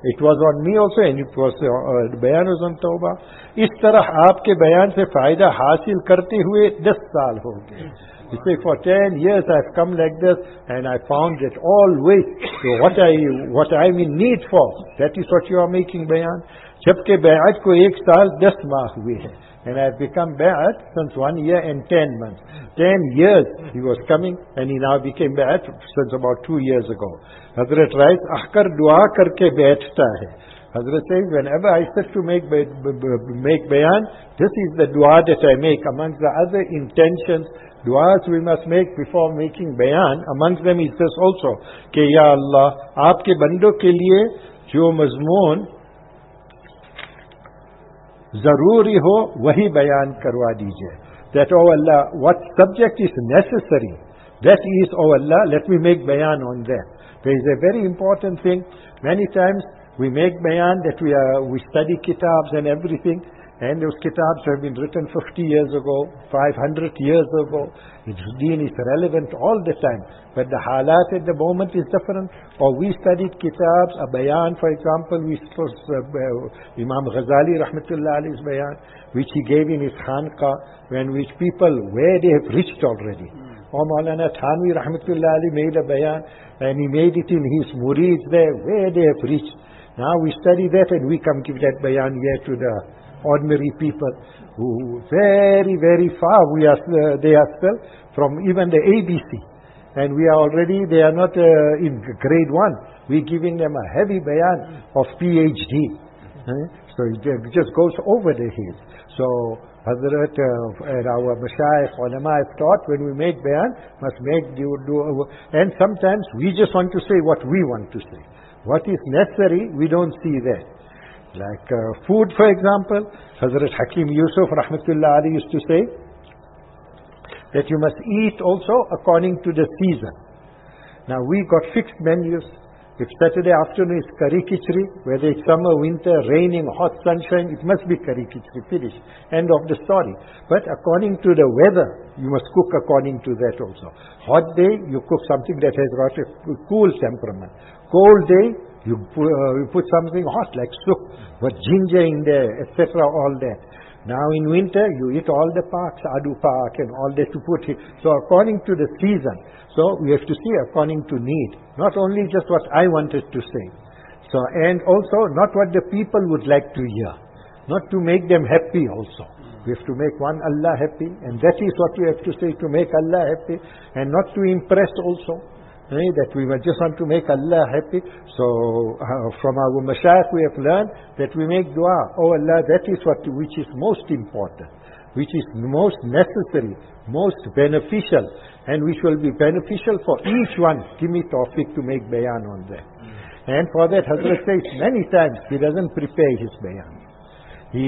It was on me also, and it was bayan was on Tawbah. इस तरह आपके बयान से फायदा हासिल करते हुए 10 साल हो गए. You say, for 10 years I've come like this, and I found that always what I'm in need for, that is what you are making bayan. जबकि बैअत को 1 साल 10 माह हुए हैं. And I've become Ba'at since 1 year and 10 months. 10 years he was coming, and he now became Ba'at since about 2 years ago. Hazrat writes, Akhkar dua karke baithta hai. Hazrat says, whenever I sit to make bayan, this is the dua that I make. Amongst the other intentions, duas we must make before making bayan, amongst them is this also, कि या Allah, आपके बंदों के लिए जो मज़मून ज़रूरी हो वही बयान करवा दीजिए. That, oh Allah, what subject is necessary, that is, oh Allah, let me make bayan on that. There is a very important thing. Many times we make bayan that we study kitabs and everything, and those kitabs have been written 50 years ago, 500 years ago. Its deen is relevant all the time, but the halat at the moment is different. Or we studied kitabs, a bayan, for example, Imam Ghazali rahmatullah alayhi's bayan, which he gave in his khanqa, when which people, where they have reached already. Or Maulana Thanvi rahmatullah alayhi made a bayan, and he made it in his murids there, where they have reached. Now we study that, and we come give that bayan here to the ordinary people who very, very far they are still from even the ABC, and we are already, they are not in grade 1. We're giving them a heavy bayan of PhD. So it just goes over the head. So Hazrat and our Mashayikh, ulama have taught, when we make bayan, must make and sometimes we just want to say what we want to say. What is necessary, we don't see that. Like food, for example, Hazrat Hakim Yusuf rahmatullah alayhi used to say that you must eat also according to the season. Now we got fixed menus. If Saturday afternoon is curry khichdi, whether it's summer, winter, raining, hot, sunshine, it must be curry khichdi, finish. End of the story. But according to the weather, you must cook according to that also. Hot day, you cook something that has got a cool temperament. Cold day, you put something hot like soup, with ginger in there, etc., all that. Now in winter, you eat all the parks, adu park and all that to put it. So according to the season. So we have to see according to need. Not only just what I wanted to say. So, and also not what the people would like to hear. Not to make them happy also. We have to make one Allah happy, and that is what we have to say, to make Allah happy, and not to impress also. That we just want to make Allah happy. So from our mashayikh we have learned that we make dua. Oh Allah, that is which is most important, which is most necessary, most beneficial, and which will be beneficial for each one. Give me tawfiq to make bayan on that. And for that Hazrat says many times he doesn't prepare his bayan. He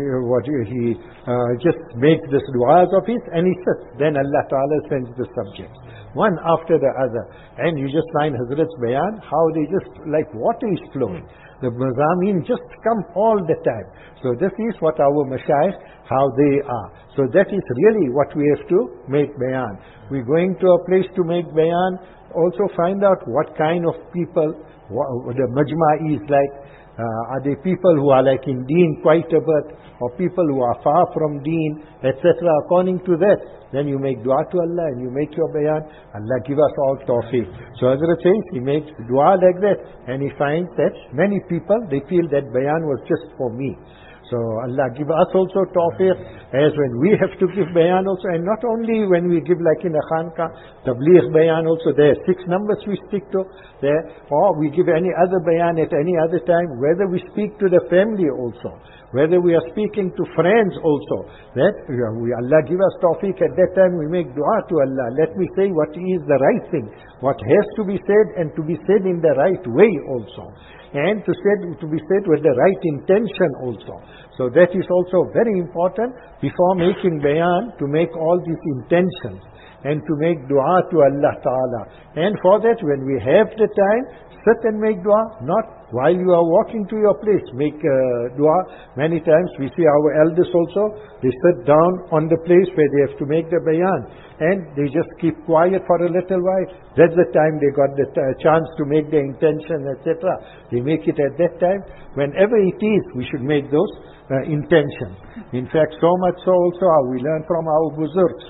just makes this du'as of his, and he sits. Then Allah Ta'ala sends the subjects, one after the other. And you just find Hazrat's bayan, how they just, like water is flowing. The mazameen just come all the time. So this is what our mashayikh, how they are. So that is really what we have to make bayan. We're going to a place to make bayan, also find out what kind of people, what the majma is like. Are they people who are like in deen quite a bit, or people who are far from deen, etc. According to that, then you make dua to Allah and you make your bayan. Allah give us all tawfiq. So Hazrat says he makes dua like that, and he finds that many people, they feel that bayan was just for me. So Allah give us also tawfiq, as when we have to give bayan also, and not only when we give like in a khanqa, tabligh bayan also, there are 6 numbers we stick to there, or we give any other bayan at any other time, whether we speak to the family also, whether we are speaking to friends also, that Allah give us tawfiq, at that time we make dua to Allah, let me say what is the right thing, what has to be said, and to be said in the right way also, and to be said with the right intention also. So that is also very important before making bayan, to make all these intentions and to make dua to Allah Ta'ala. And for that, when we have the time, sit and make dua, not while you are walking to your place, make dua. Many times we see our elders also, they sit down on the place where they have to make the bayan. and they just keep quiet for a little while. That's the time they got the chance to make their intention, etc. They make it at that time. Whenever it is, we should make those intentions. In fact, so much so also we learn from our buzurgs.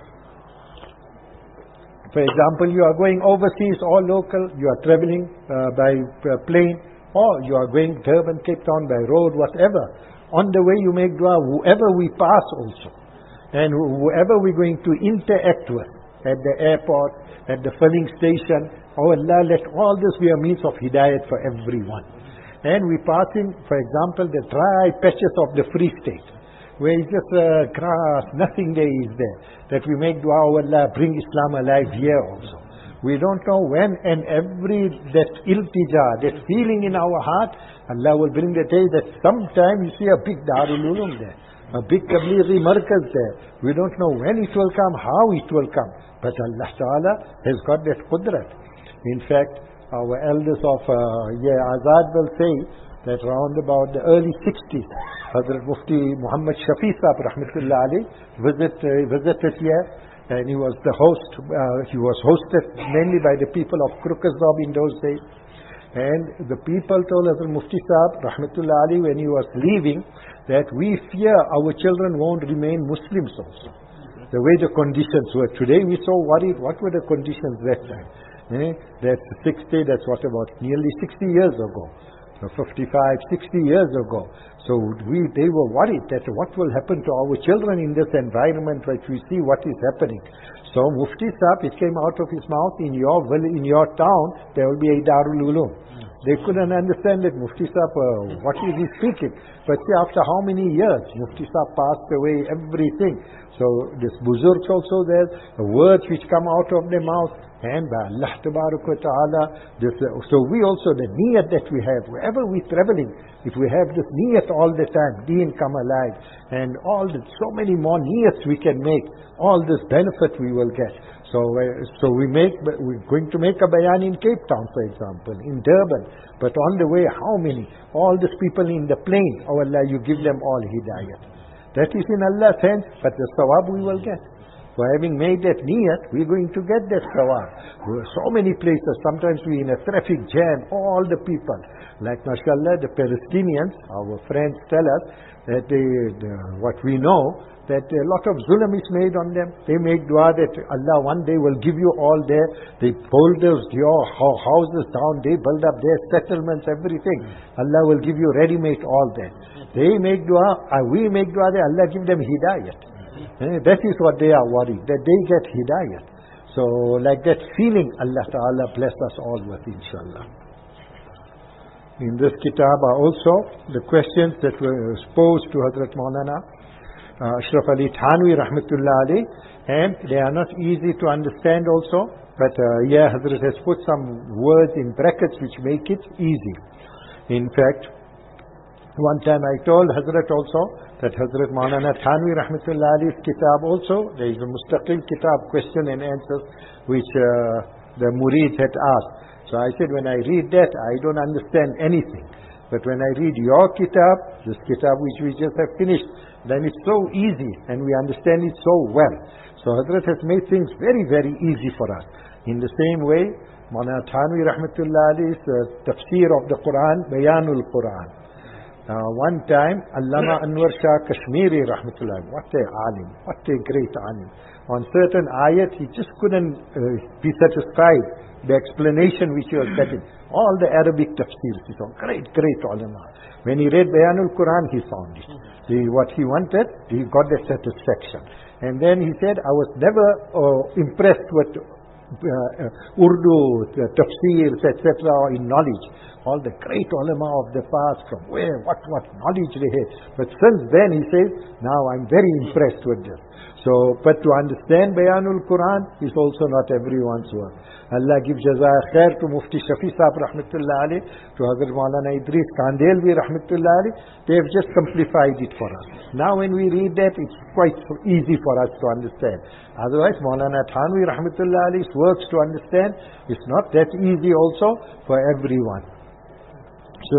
For example, you are going overseas or local, you are traveling by plane, or you are going Durban, Cape Town by road, whatever. On the way you make dua, whoever we pass also. And whoever we're going to interact with, at the airport, at the filling station, oh Allah, let all this be a means of hidayat for everyone. And we passing, for example, the dry patches of the Free State, where it's just grass, nothing there is there. That we make dua, oh Allah, bring Islam alive here also. We don't know when, and that iltija, that feeling in our heart, Allah will bring the day that sometime you see a big Darul Ulum there, a big Tablighi Markaz there. We don't know when it will come, how it will come. But Allah Ta'ala has got that qudrat. In fact, our elders of Azad will say that round about the early 60s, Hazrat Mufti Muhammad Shafi Sahib Rahmatullah Ali visited here, and he was the host. He was hosted mainly by the people of Krukazab in those days. And the people told Hazrat Mufti Sahib Rahmatullah Ali when he was leaving that we fear our children won't remain Muslims also. The way the conditions were. Today we so worried, what were the conditions that time? That's 60, that's what, about nearly 60 years ago. 55, 60 years ago. So they were worried that what will happen to our children in this environment which we see what is happening. So Mufti Sahib, it came out of his mouth, in your town, there will be a Darul Ulum. They couldn't understand that Mufti Sahib, what is he speaking? But see, after how many years, Mufti Sahib passed away, everything. So this buzurgs also there, the words which come out of their mouth, and by Allah Tabarak wa Ta'ala, so we also, the niyat that we have, wherever we're traveling, if we have this niyat all the time, deen come alive, and so many more niyats we can make, all this benefit we will get. So we're going to make a bayan in Cape Town, for example, in Durban, but on the way, how many? All these people in the plane, oh Allah, you give them all hidayat. That is in Allah's hands, but the sawab we will get. For having made that niyat, we're going to get that sawab. There are so many places, sometimes we're in a traffic jam, all the people. Like mashallah, the Palestinians, our friends tell us that what we know, that a lot of zulm is made on them. They make dua that Allah one day will give you all there. They build your houses down, they build up their settlements, everything. Allah will give you ready-made all there. They make dua, we make dua that Allah give them hidayat. That is what they are worried, that they get hidayat. So like that feeling, Allah Ta'ala bless us all with, inshallah. In this kitab are also the questions that were posed to Hazrat Maulana Ashraf Ali Thanwi Rahmatullah Ali, and they are not easy to understand also, but Hazrat has put some words in brackets which make it easy. In fact, one time I told Hazrat also that Hazrat Maulana Thanwi Rahmatullah Ali's kitab also, there is a mustaqil kitab, question and answers, which the Murid had asked. So I said, when I read that, I don't understand anything. But when I read your kitab, this kitab which we just have finished, then it's so easy and we understand it so well. So Hazrat has made things very, very easy for us. In the same way, Maulana Thanwi Rahmatullah Ali's tafsir of the Quran, Bayanul Quran. One time, Allama Anwar Shah Kashmiri Rahmatullah, what a alim, what a great alim. On certain ayat, he just couldn't be satisfied. The explanation which he was getting, all the Arabic tafsirs, he saw great, great ulama. When he read Bayanul Quran, he found it. What he wanted, he got the satisfaction. And then he said, I was never impressed with Urdu, tafsirs, etc. in knowledge. All the great ulama of the past, from where, what knowledge they had. But since then, he says, now I'm very impressed with this. So, but to understand Bayanul Quran is also not everyone's work. Allah give jaza khair to Mufti Shafi Sahib Rahmatullah Ali, to Hazrat Maulana Idris Kandelvi Rahmatullah Ali. They have just simplified it for us. Now when we read that, it's quite easy for us to understand. Otherwise, Maulana Thanwi Rahmatullah Ali's works to understand is not that easy also for everyone. So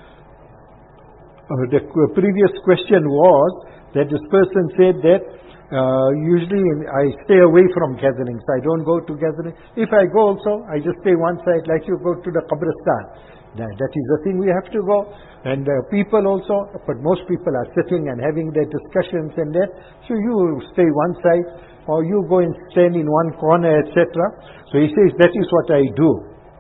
the previous question was that this person said that Usually I stay away from gatherings. I don't go to gatherings. If I go also, I just stay one side, like you go to the Qabristan. That is the thing we have to go. And people also, but most people are sitting and having their discussions and that. So you stay one side, or you go and stand in one corner, etc. So he says, that is what I do.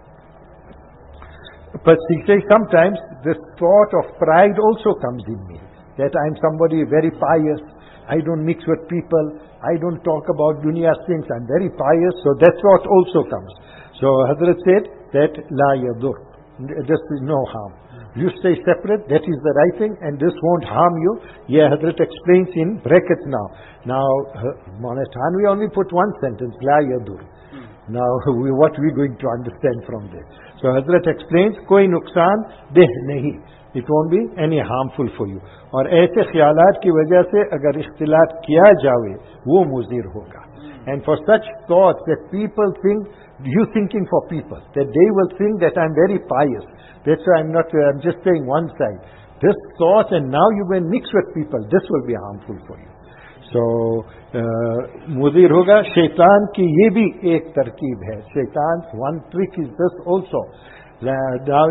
But he says, sometimes this thought of pride also comes in me. That I'm somebody very pious. I don't mix with people. I don't talk about dunya things. I'm very pious. So that thought also comes. So Hazrat said that La yadur. This is no harm. You stay separate. That is the right thing. And this won't harm you. Yeah, Hazrat explains in brackets now. Now, Maulana Thanvi only put one sentence. La yadur. Now, what we going to understand from this? So Hazrat explains, koi nuksan deh nahi. It won't be any harmful for you. और ऐसे ख्यालात की वजह से अगर इख्तिलात किया जावे, वो मुज़िर होगा. And for such thoughts that people think, you thinking for people, that they will think that I'm very pious. That's why I'm just saying one side. This thought, and now you will mix with people, this will be harmful for you. So, मुज़िर होगा. शैतान की ये भी एक तरकीब है. Shaitan's one trick is this also. Now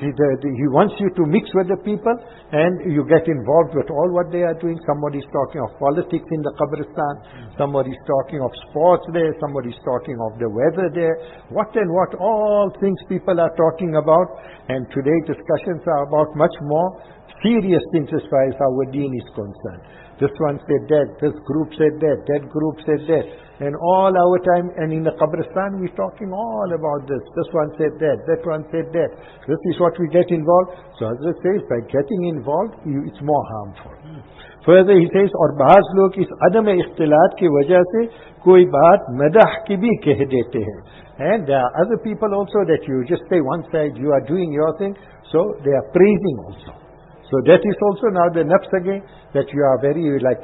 he wants you to mix with the people and you get involved with all what they are doing. Somebody's talking of politics in the Qabristan, somebody's talking of sports there, somebody's talking of the weather there, what and what, all things people are talking about. And today discussions are about much more serious things as far as our deen is concerned. This one said that, this group said that, that group said that. And all our time, and in the Qabristan, we're talking all about this. This one said that one said that. This is what we get involved. So Hazrat says, by getting involved, it's more harmful. Further he says, और बाज़ लोग इस अदम इख्तिलात की वजह से कोई बात मदह की भी कह देते हैं. And there are other people also that you just stay one side, you are doing your thing, so they are praising also. So that is also now the nafs again, that you are very, like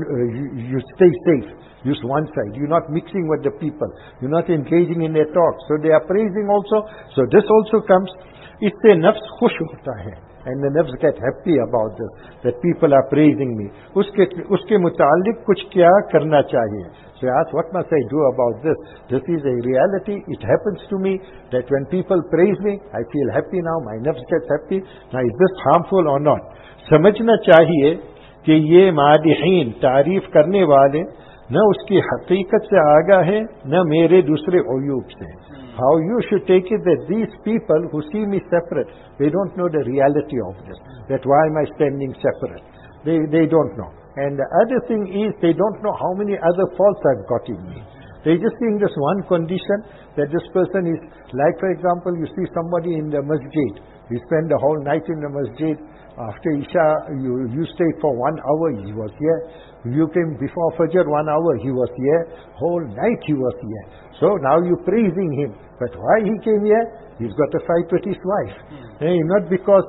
you stay safe. Use one side. You're not mixing with the people. You're not engaging in their talk. So they are praising also. So this also comes. इससे nafs खुश होता है. And the nafs get happy about this, that people are praising me. उसके मुतालिक कुछ क्या करना चाहिए? So I ask, what must I do about this? This is a reality. It happens to me that when people praise me, I feel happy now. My nafs gets happy. Now is this harmful or not? समझना चाहिए कि ये मादिहीन तारीफ करने वाले न उसकी हकीकत से आगाह है न मेरे दूसरे उयूब से. How you should take it that these people who see me separate, they don't know the reality of this. That why am I standing separate? They don't know. And the other thing is, they don't know how many other faults I've got in me. They're just seeing this one condition, that this person is, like for example, you see somebody in the masjid. You spend the whole night in the masjid. After Isha, you stayed for 1 hour, he was here. You came before Fajr 1 hour, he was here. Whole night he was here. So now you're praising him. But why he came here? He's got a fight with his wife. Hey, not because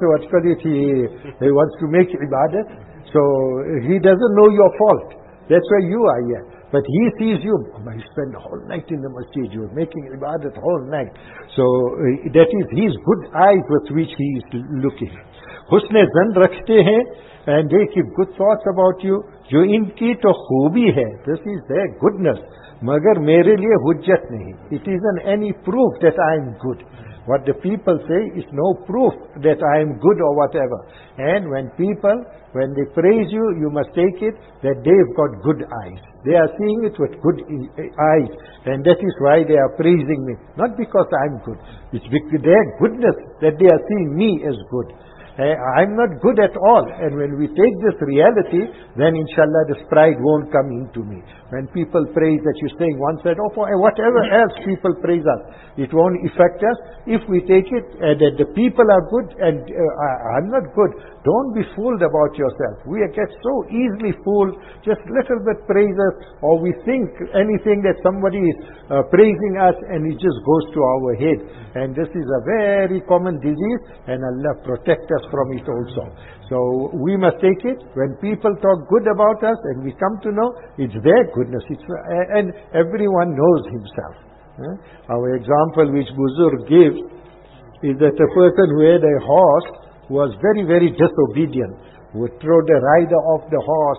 he wants to make ibadat. So he doesn't know your fault. That's why you are here. But he sees you. You spend the whole night in the masjid. You're making ibadat whole night. So that is his good eyes with which he is looking. Husn zan rakhte hain, and they keep good thoughts about you. Jo inki to khubi hai. This is their goodness. Magar mere liye hujjat nahi. It isn't any proof that I am good. What the people say is no proof that I am good or whatever. And when they praise you, you must take it that they've got good eyes. They are seeing it with good eyes. And that is why they are praising me. Not because I am good. It's because their goodness that they are seeing me as good. I'm not good at all. And when we take this reality, then inshallah this pride won't come into me. When people praise that you're saying one side, oh, for whatever else people praise us, it won't affect us. If we take it that the people are good and I'm not good, don't be fooled about yourself. We get so easily fooled, just little bit praises, or we think anything that somebody is praising us and it just goes to our head. And this is a very common disease, and Allah protect us from it also. So we must take it when people talk good about us and we come to know it's their goodness. And everyone knows himself. Our example which Buzurg gives is that a person who had a horse who was very, very disobedient, would throw the rider off the horse,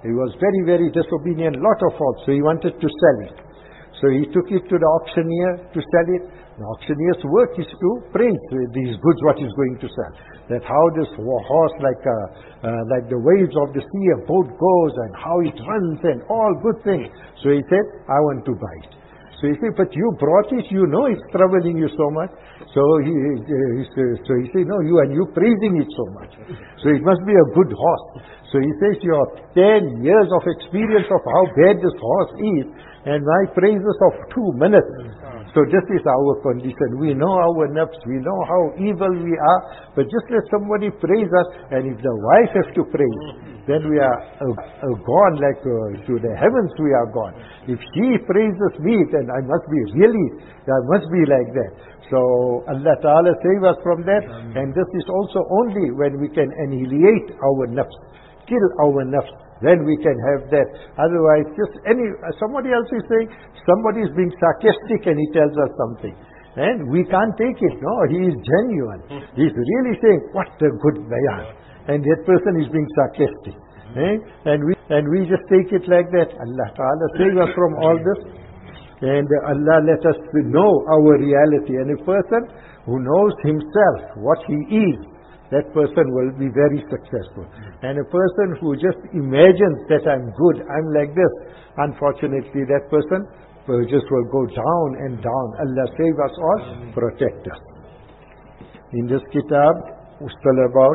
He was very, very disobedient, lot of faults. So he wanted to sell it. So he took it to the auctioneer to sell it. The auctioneer's work is to praise these goods, what he's going to sell. That how this horse, like the waves of the sea, a boat goes, and how it runs, and all good things. So he said, I want to buy it. So he said, but you brought it, you know it's troubling you so much. So he said, no, you praising it so much. So it must be a good horse. So he says, your 10 years of experience of how bad this horse is, and my praises of 2 minutes. So this is our condition. We know our nafs, we know how evil we are, but just let somebody praise us, and if the wife has to praise, then we are gone, like to the heavens we are gone. If she praises me, then I must be like that. So Allah Ta'ala save us from that. And this is also only when we can annihilate our nafs, kill our nafs, then we can have that. Otherwise, somebody else is saying, somebody is being sarcastic and he tells us something. And we can't take it. No, he is genuine. He's really saying, what a good bayan. And that person is being sarcastic. And we just take it like that. Allah Ta'ala save us from all this. And Allah let us know our reality. And a person who knows himself, what he is, that person will be very successful. And a person who just imagines that I'm good, I'm like this, unfortunately that person just will go down and down. Allah save us all, protect us. In this kitab, we still about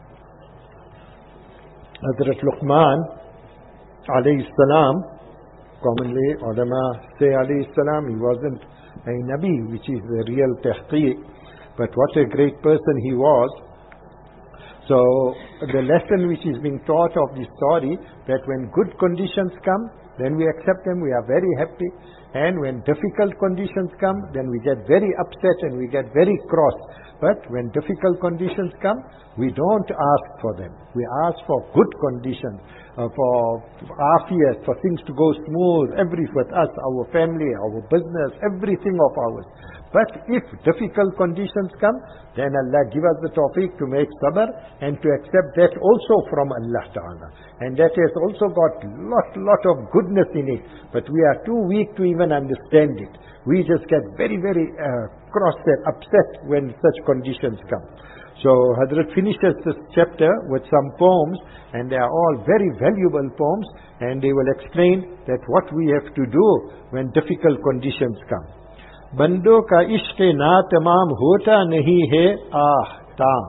Hazrat Luqman alayhi salam. Commonly ulama say alayhi salam, he wasn't a Nabi, which is the real tahqiq, but what a great person he was. So the lesson which is being taught of this story, that when good conditions come, then we accept them, we are very happy. And when difficult conditions come, then we get very upset and we get very cross. But when difficult conditions come, we don't ask for them. We ask for good conditions, for afiyat, for things to go smooth, with us, our family, our business, everything of ours. But if difficult conditions come, then Allah give us the tawfiq to make sabr and to accept that also from Allah Ta'ala. And that has also got lot of goodness in it. But we are too weak to even understand it. We just get very, very cross and upset when such conditions come. So Hazrat finishes this chapter with some poems, and they are all very valuable poems, and they will explain that what we have to do when difficult conditions come. बंदों का इश्क ना तमाम होता नहीं है ताम.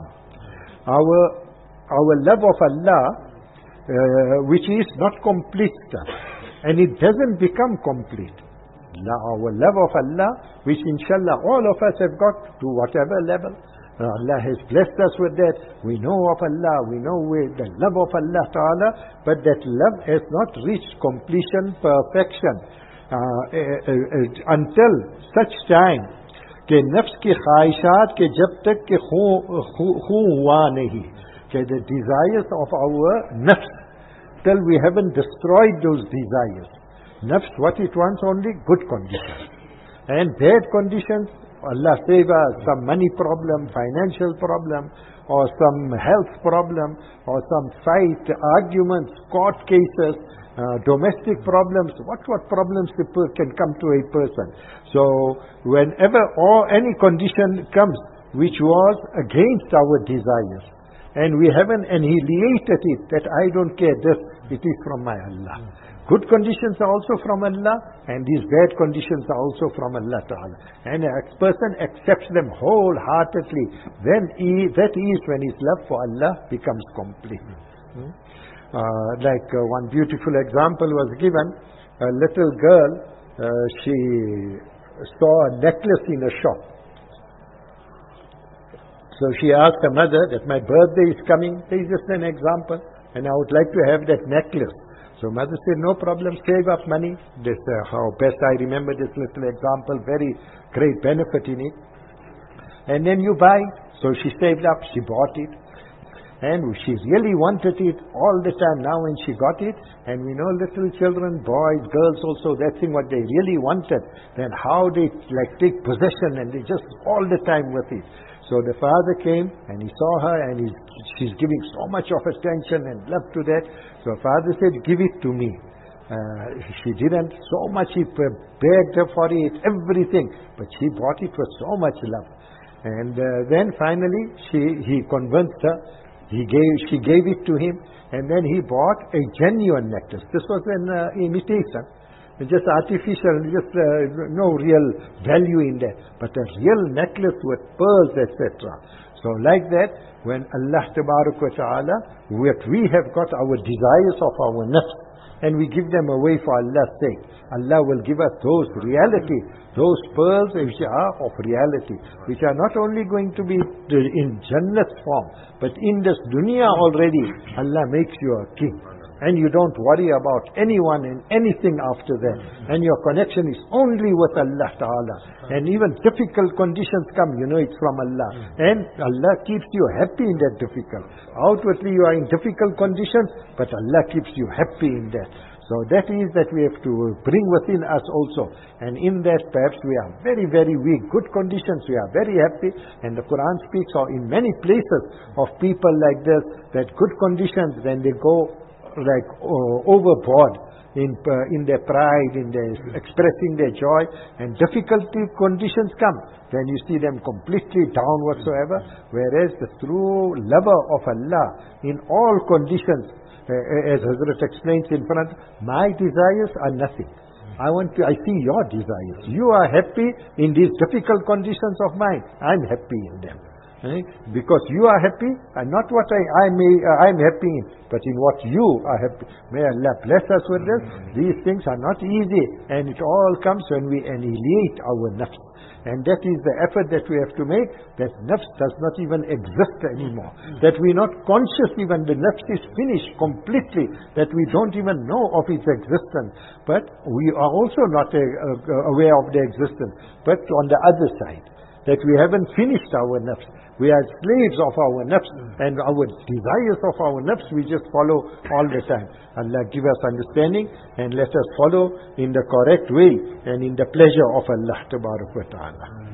Our love of Allah, which is not complete, and it doesn't become complete. Our love of Allah, which inshallah all of us have got to whatever level. Allah has blessed us with that. We know of Allah, we know the love of Allah Ta'ala, but that love has not reached completion, perfection. Until such time कि नफ्स की ख्वाहिशात के जब तक कि खून हुआ नहीं, कि the desires of our nafs, till we haven't destroyed those desires. Nafs, what it wants, only good conditions. And bad conditions, Allah save us, some money problem, financial problem, or some health problem, or some fight, arguments, court cases, domestic problems, what problems can come to a person. So whenever any condition comes which was against our desires, and we haven't annihilated it, that I don't care, this, it is from my Allah. Good conditions are also from Allah, and these bad conditions are also from Allah Ta'ala. And a person accepts them wholeheartedly, then that is when his love for Allah becomes complete. One beautiful example was given. A little girl, she saw a necklace in a shop. So she asked her mother that my birthday is coming. This is just an example, and I would like to have that necklace. So mother said, no problem, save up money. This how best I remember this little example, very great benefit in it. And then you buy. So she saved up, she bought it. And she really wanted it all the time now, when she got it. And we know little children, boys, girls also, that thing what they really wanted, then how they take possession, and they just all the time with it. So the father came and he saw her and she's giving so much of attention and love to that. So father said, give it to me. She didn't so much, he begged her for it, everything, but she bought it with so much love. And then finally he convinced her. She gave it to him, and then he bought a genuine necklace. This was an imitation, just artificial, just no real value in there, but a real necklace with pearls, etc. So like that, when Allah Ta'ala, we have got our desires of our nafs, and we give them away for Allah's sake, Allah will give us those reality, those pearls which are of reality, which are not only going to be in Jannat's form, but in this dunya already, Allah makes you a king. And you don't worry about anyone and anything after that. And your connection is only with Allah Ta'ala. And even difficult conditions come, you know it's from Allah. And Allah keeps you happy in that difficult. Outwardly you are in difficult conditions, but Allah keeps you happy in that. So that is that we have to bring within us also. And in that perhaps we are very, very weak. Good conditions, we are very happy. And the Quran speaks in many places of people like this, that good conditions, then they go like overboard in their pride, in their expressing their joy, and difficulty conditions come, then you see them completely down whatsoever. Whereas the true lover of Allah in all conditions, as Hazrat explains in front, my desires are nothing. I see your desires. You are happy in these difficult conditions of mine. I'm happy in them. Because you are happy, and not what I'm happy in, but in what you are happy. May Allah bless us with this. These things are not easy, and it all comes when we annihilate our nafs. And that is the effort that we have to make, that nafs does not even exist anymore. That we're not conscious even, the nafs is finished completely, that we don't even know of its existence. But we are also not aware of the existence. But on the other side, that we haven't finished our nafs. We are slaves of our nafs, and our desires of our nafs we just follow all the time. Allah give us understanding, and let us follow in the correct way and in the pleasure of Allah Ta'ala.